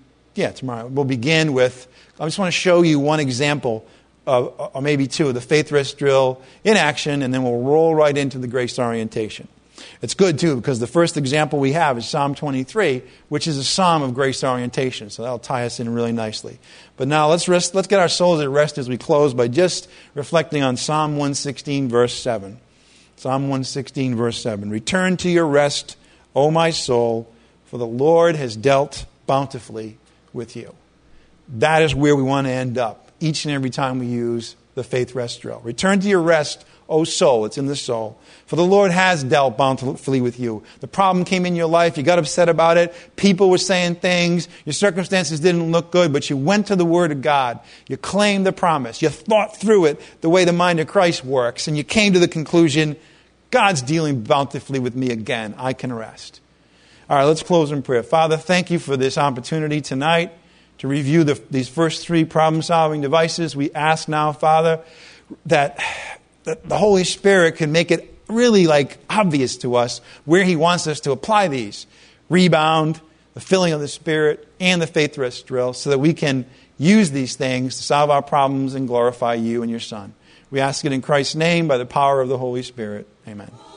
we'll begin with, I just want to show you one example, or maybe two, of the faith rest drill in action, and then we'll roll right into the grace orientation. It's good, too, because the first example we have is Psalm 23, which is a psalm of grace orientation. So that'll tie us in really nicely. But now let's get our souls at rest as we close by just reflecting on Psalm 116, verse 7. Psalm 116, verse 7. Return to your rest, O my soul, for the Lord has dealt bountifully with you. That is where we want to end up each and every time we use the faith rest drill. Return to your rest, O soul. It's in the soul. For the Lord has dealt bountifully with you. The problem came in your life. You got upset about it. People were saying things. Your circumstances didn't look good, but you went to the Word of God. You claimed the promise. You thought through it the way the mind of Christ works. And you came to the conclusion, God's dealing bountifully with me again. I can rest. All right, let's close in prayer. Father, thank you for this opportunity tonight to review these first 3 problem-solving devices. We ask now, Father, that the Holy Spirit can make it really obvious to us where He wants us to apply these. Rebound, the filling of the Spirit, and the faith rest drill, so that we can use these things to solve our problems and glorify you and your Son. We ask it in Christ's name by the power of the Holy Spirit. Amen.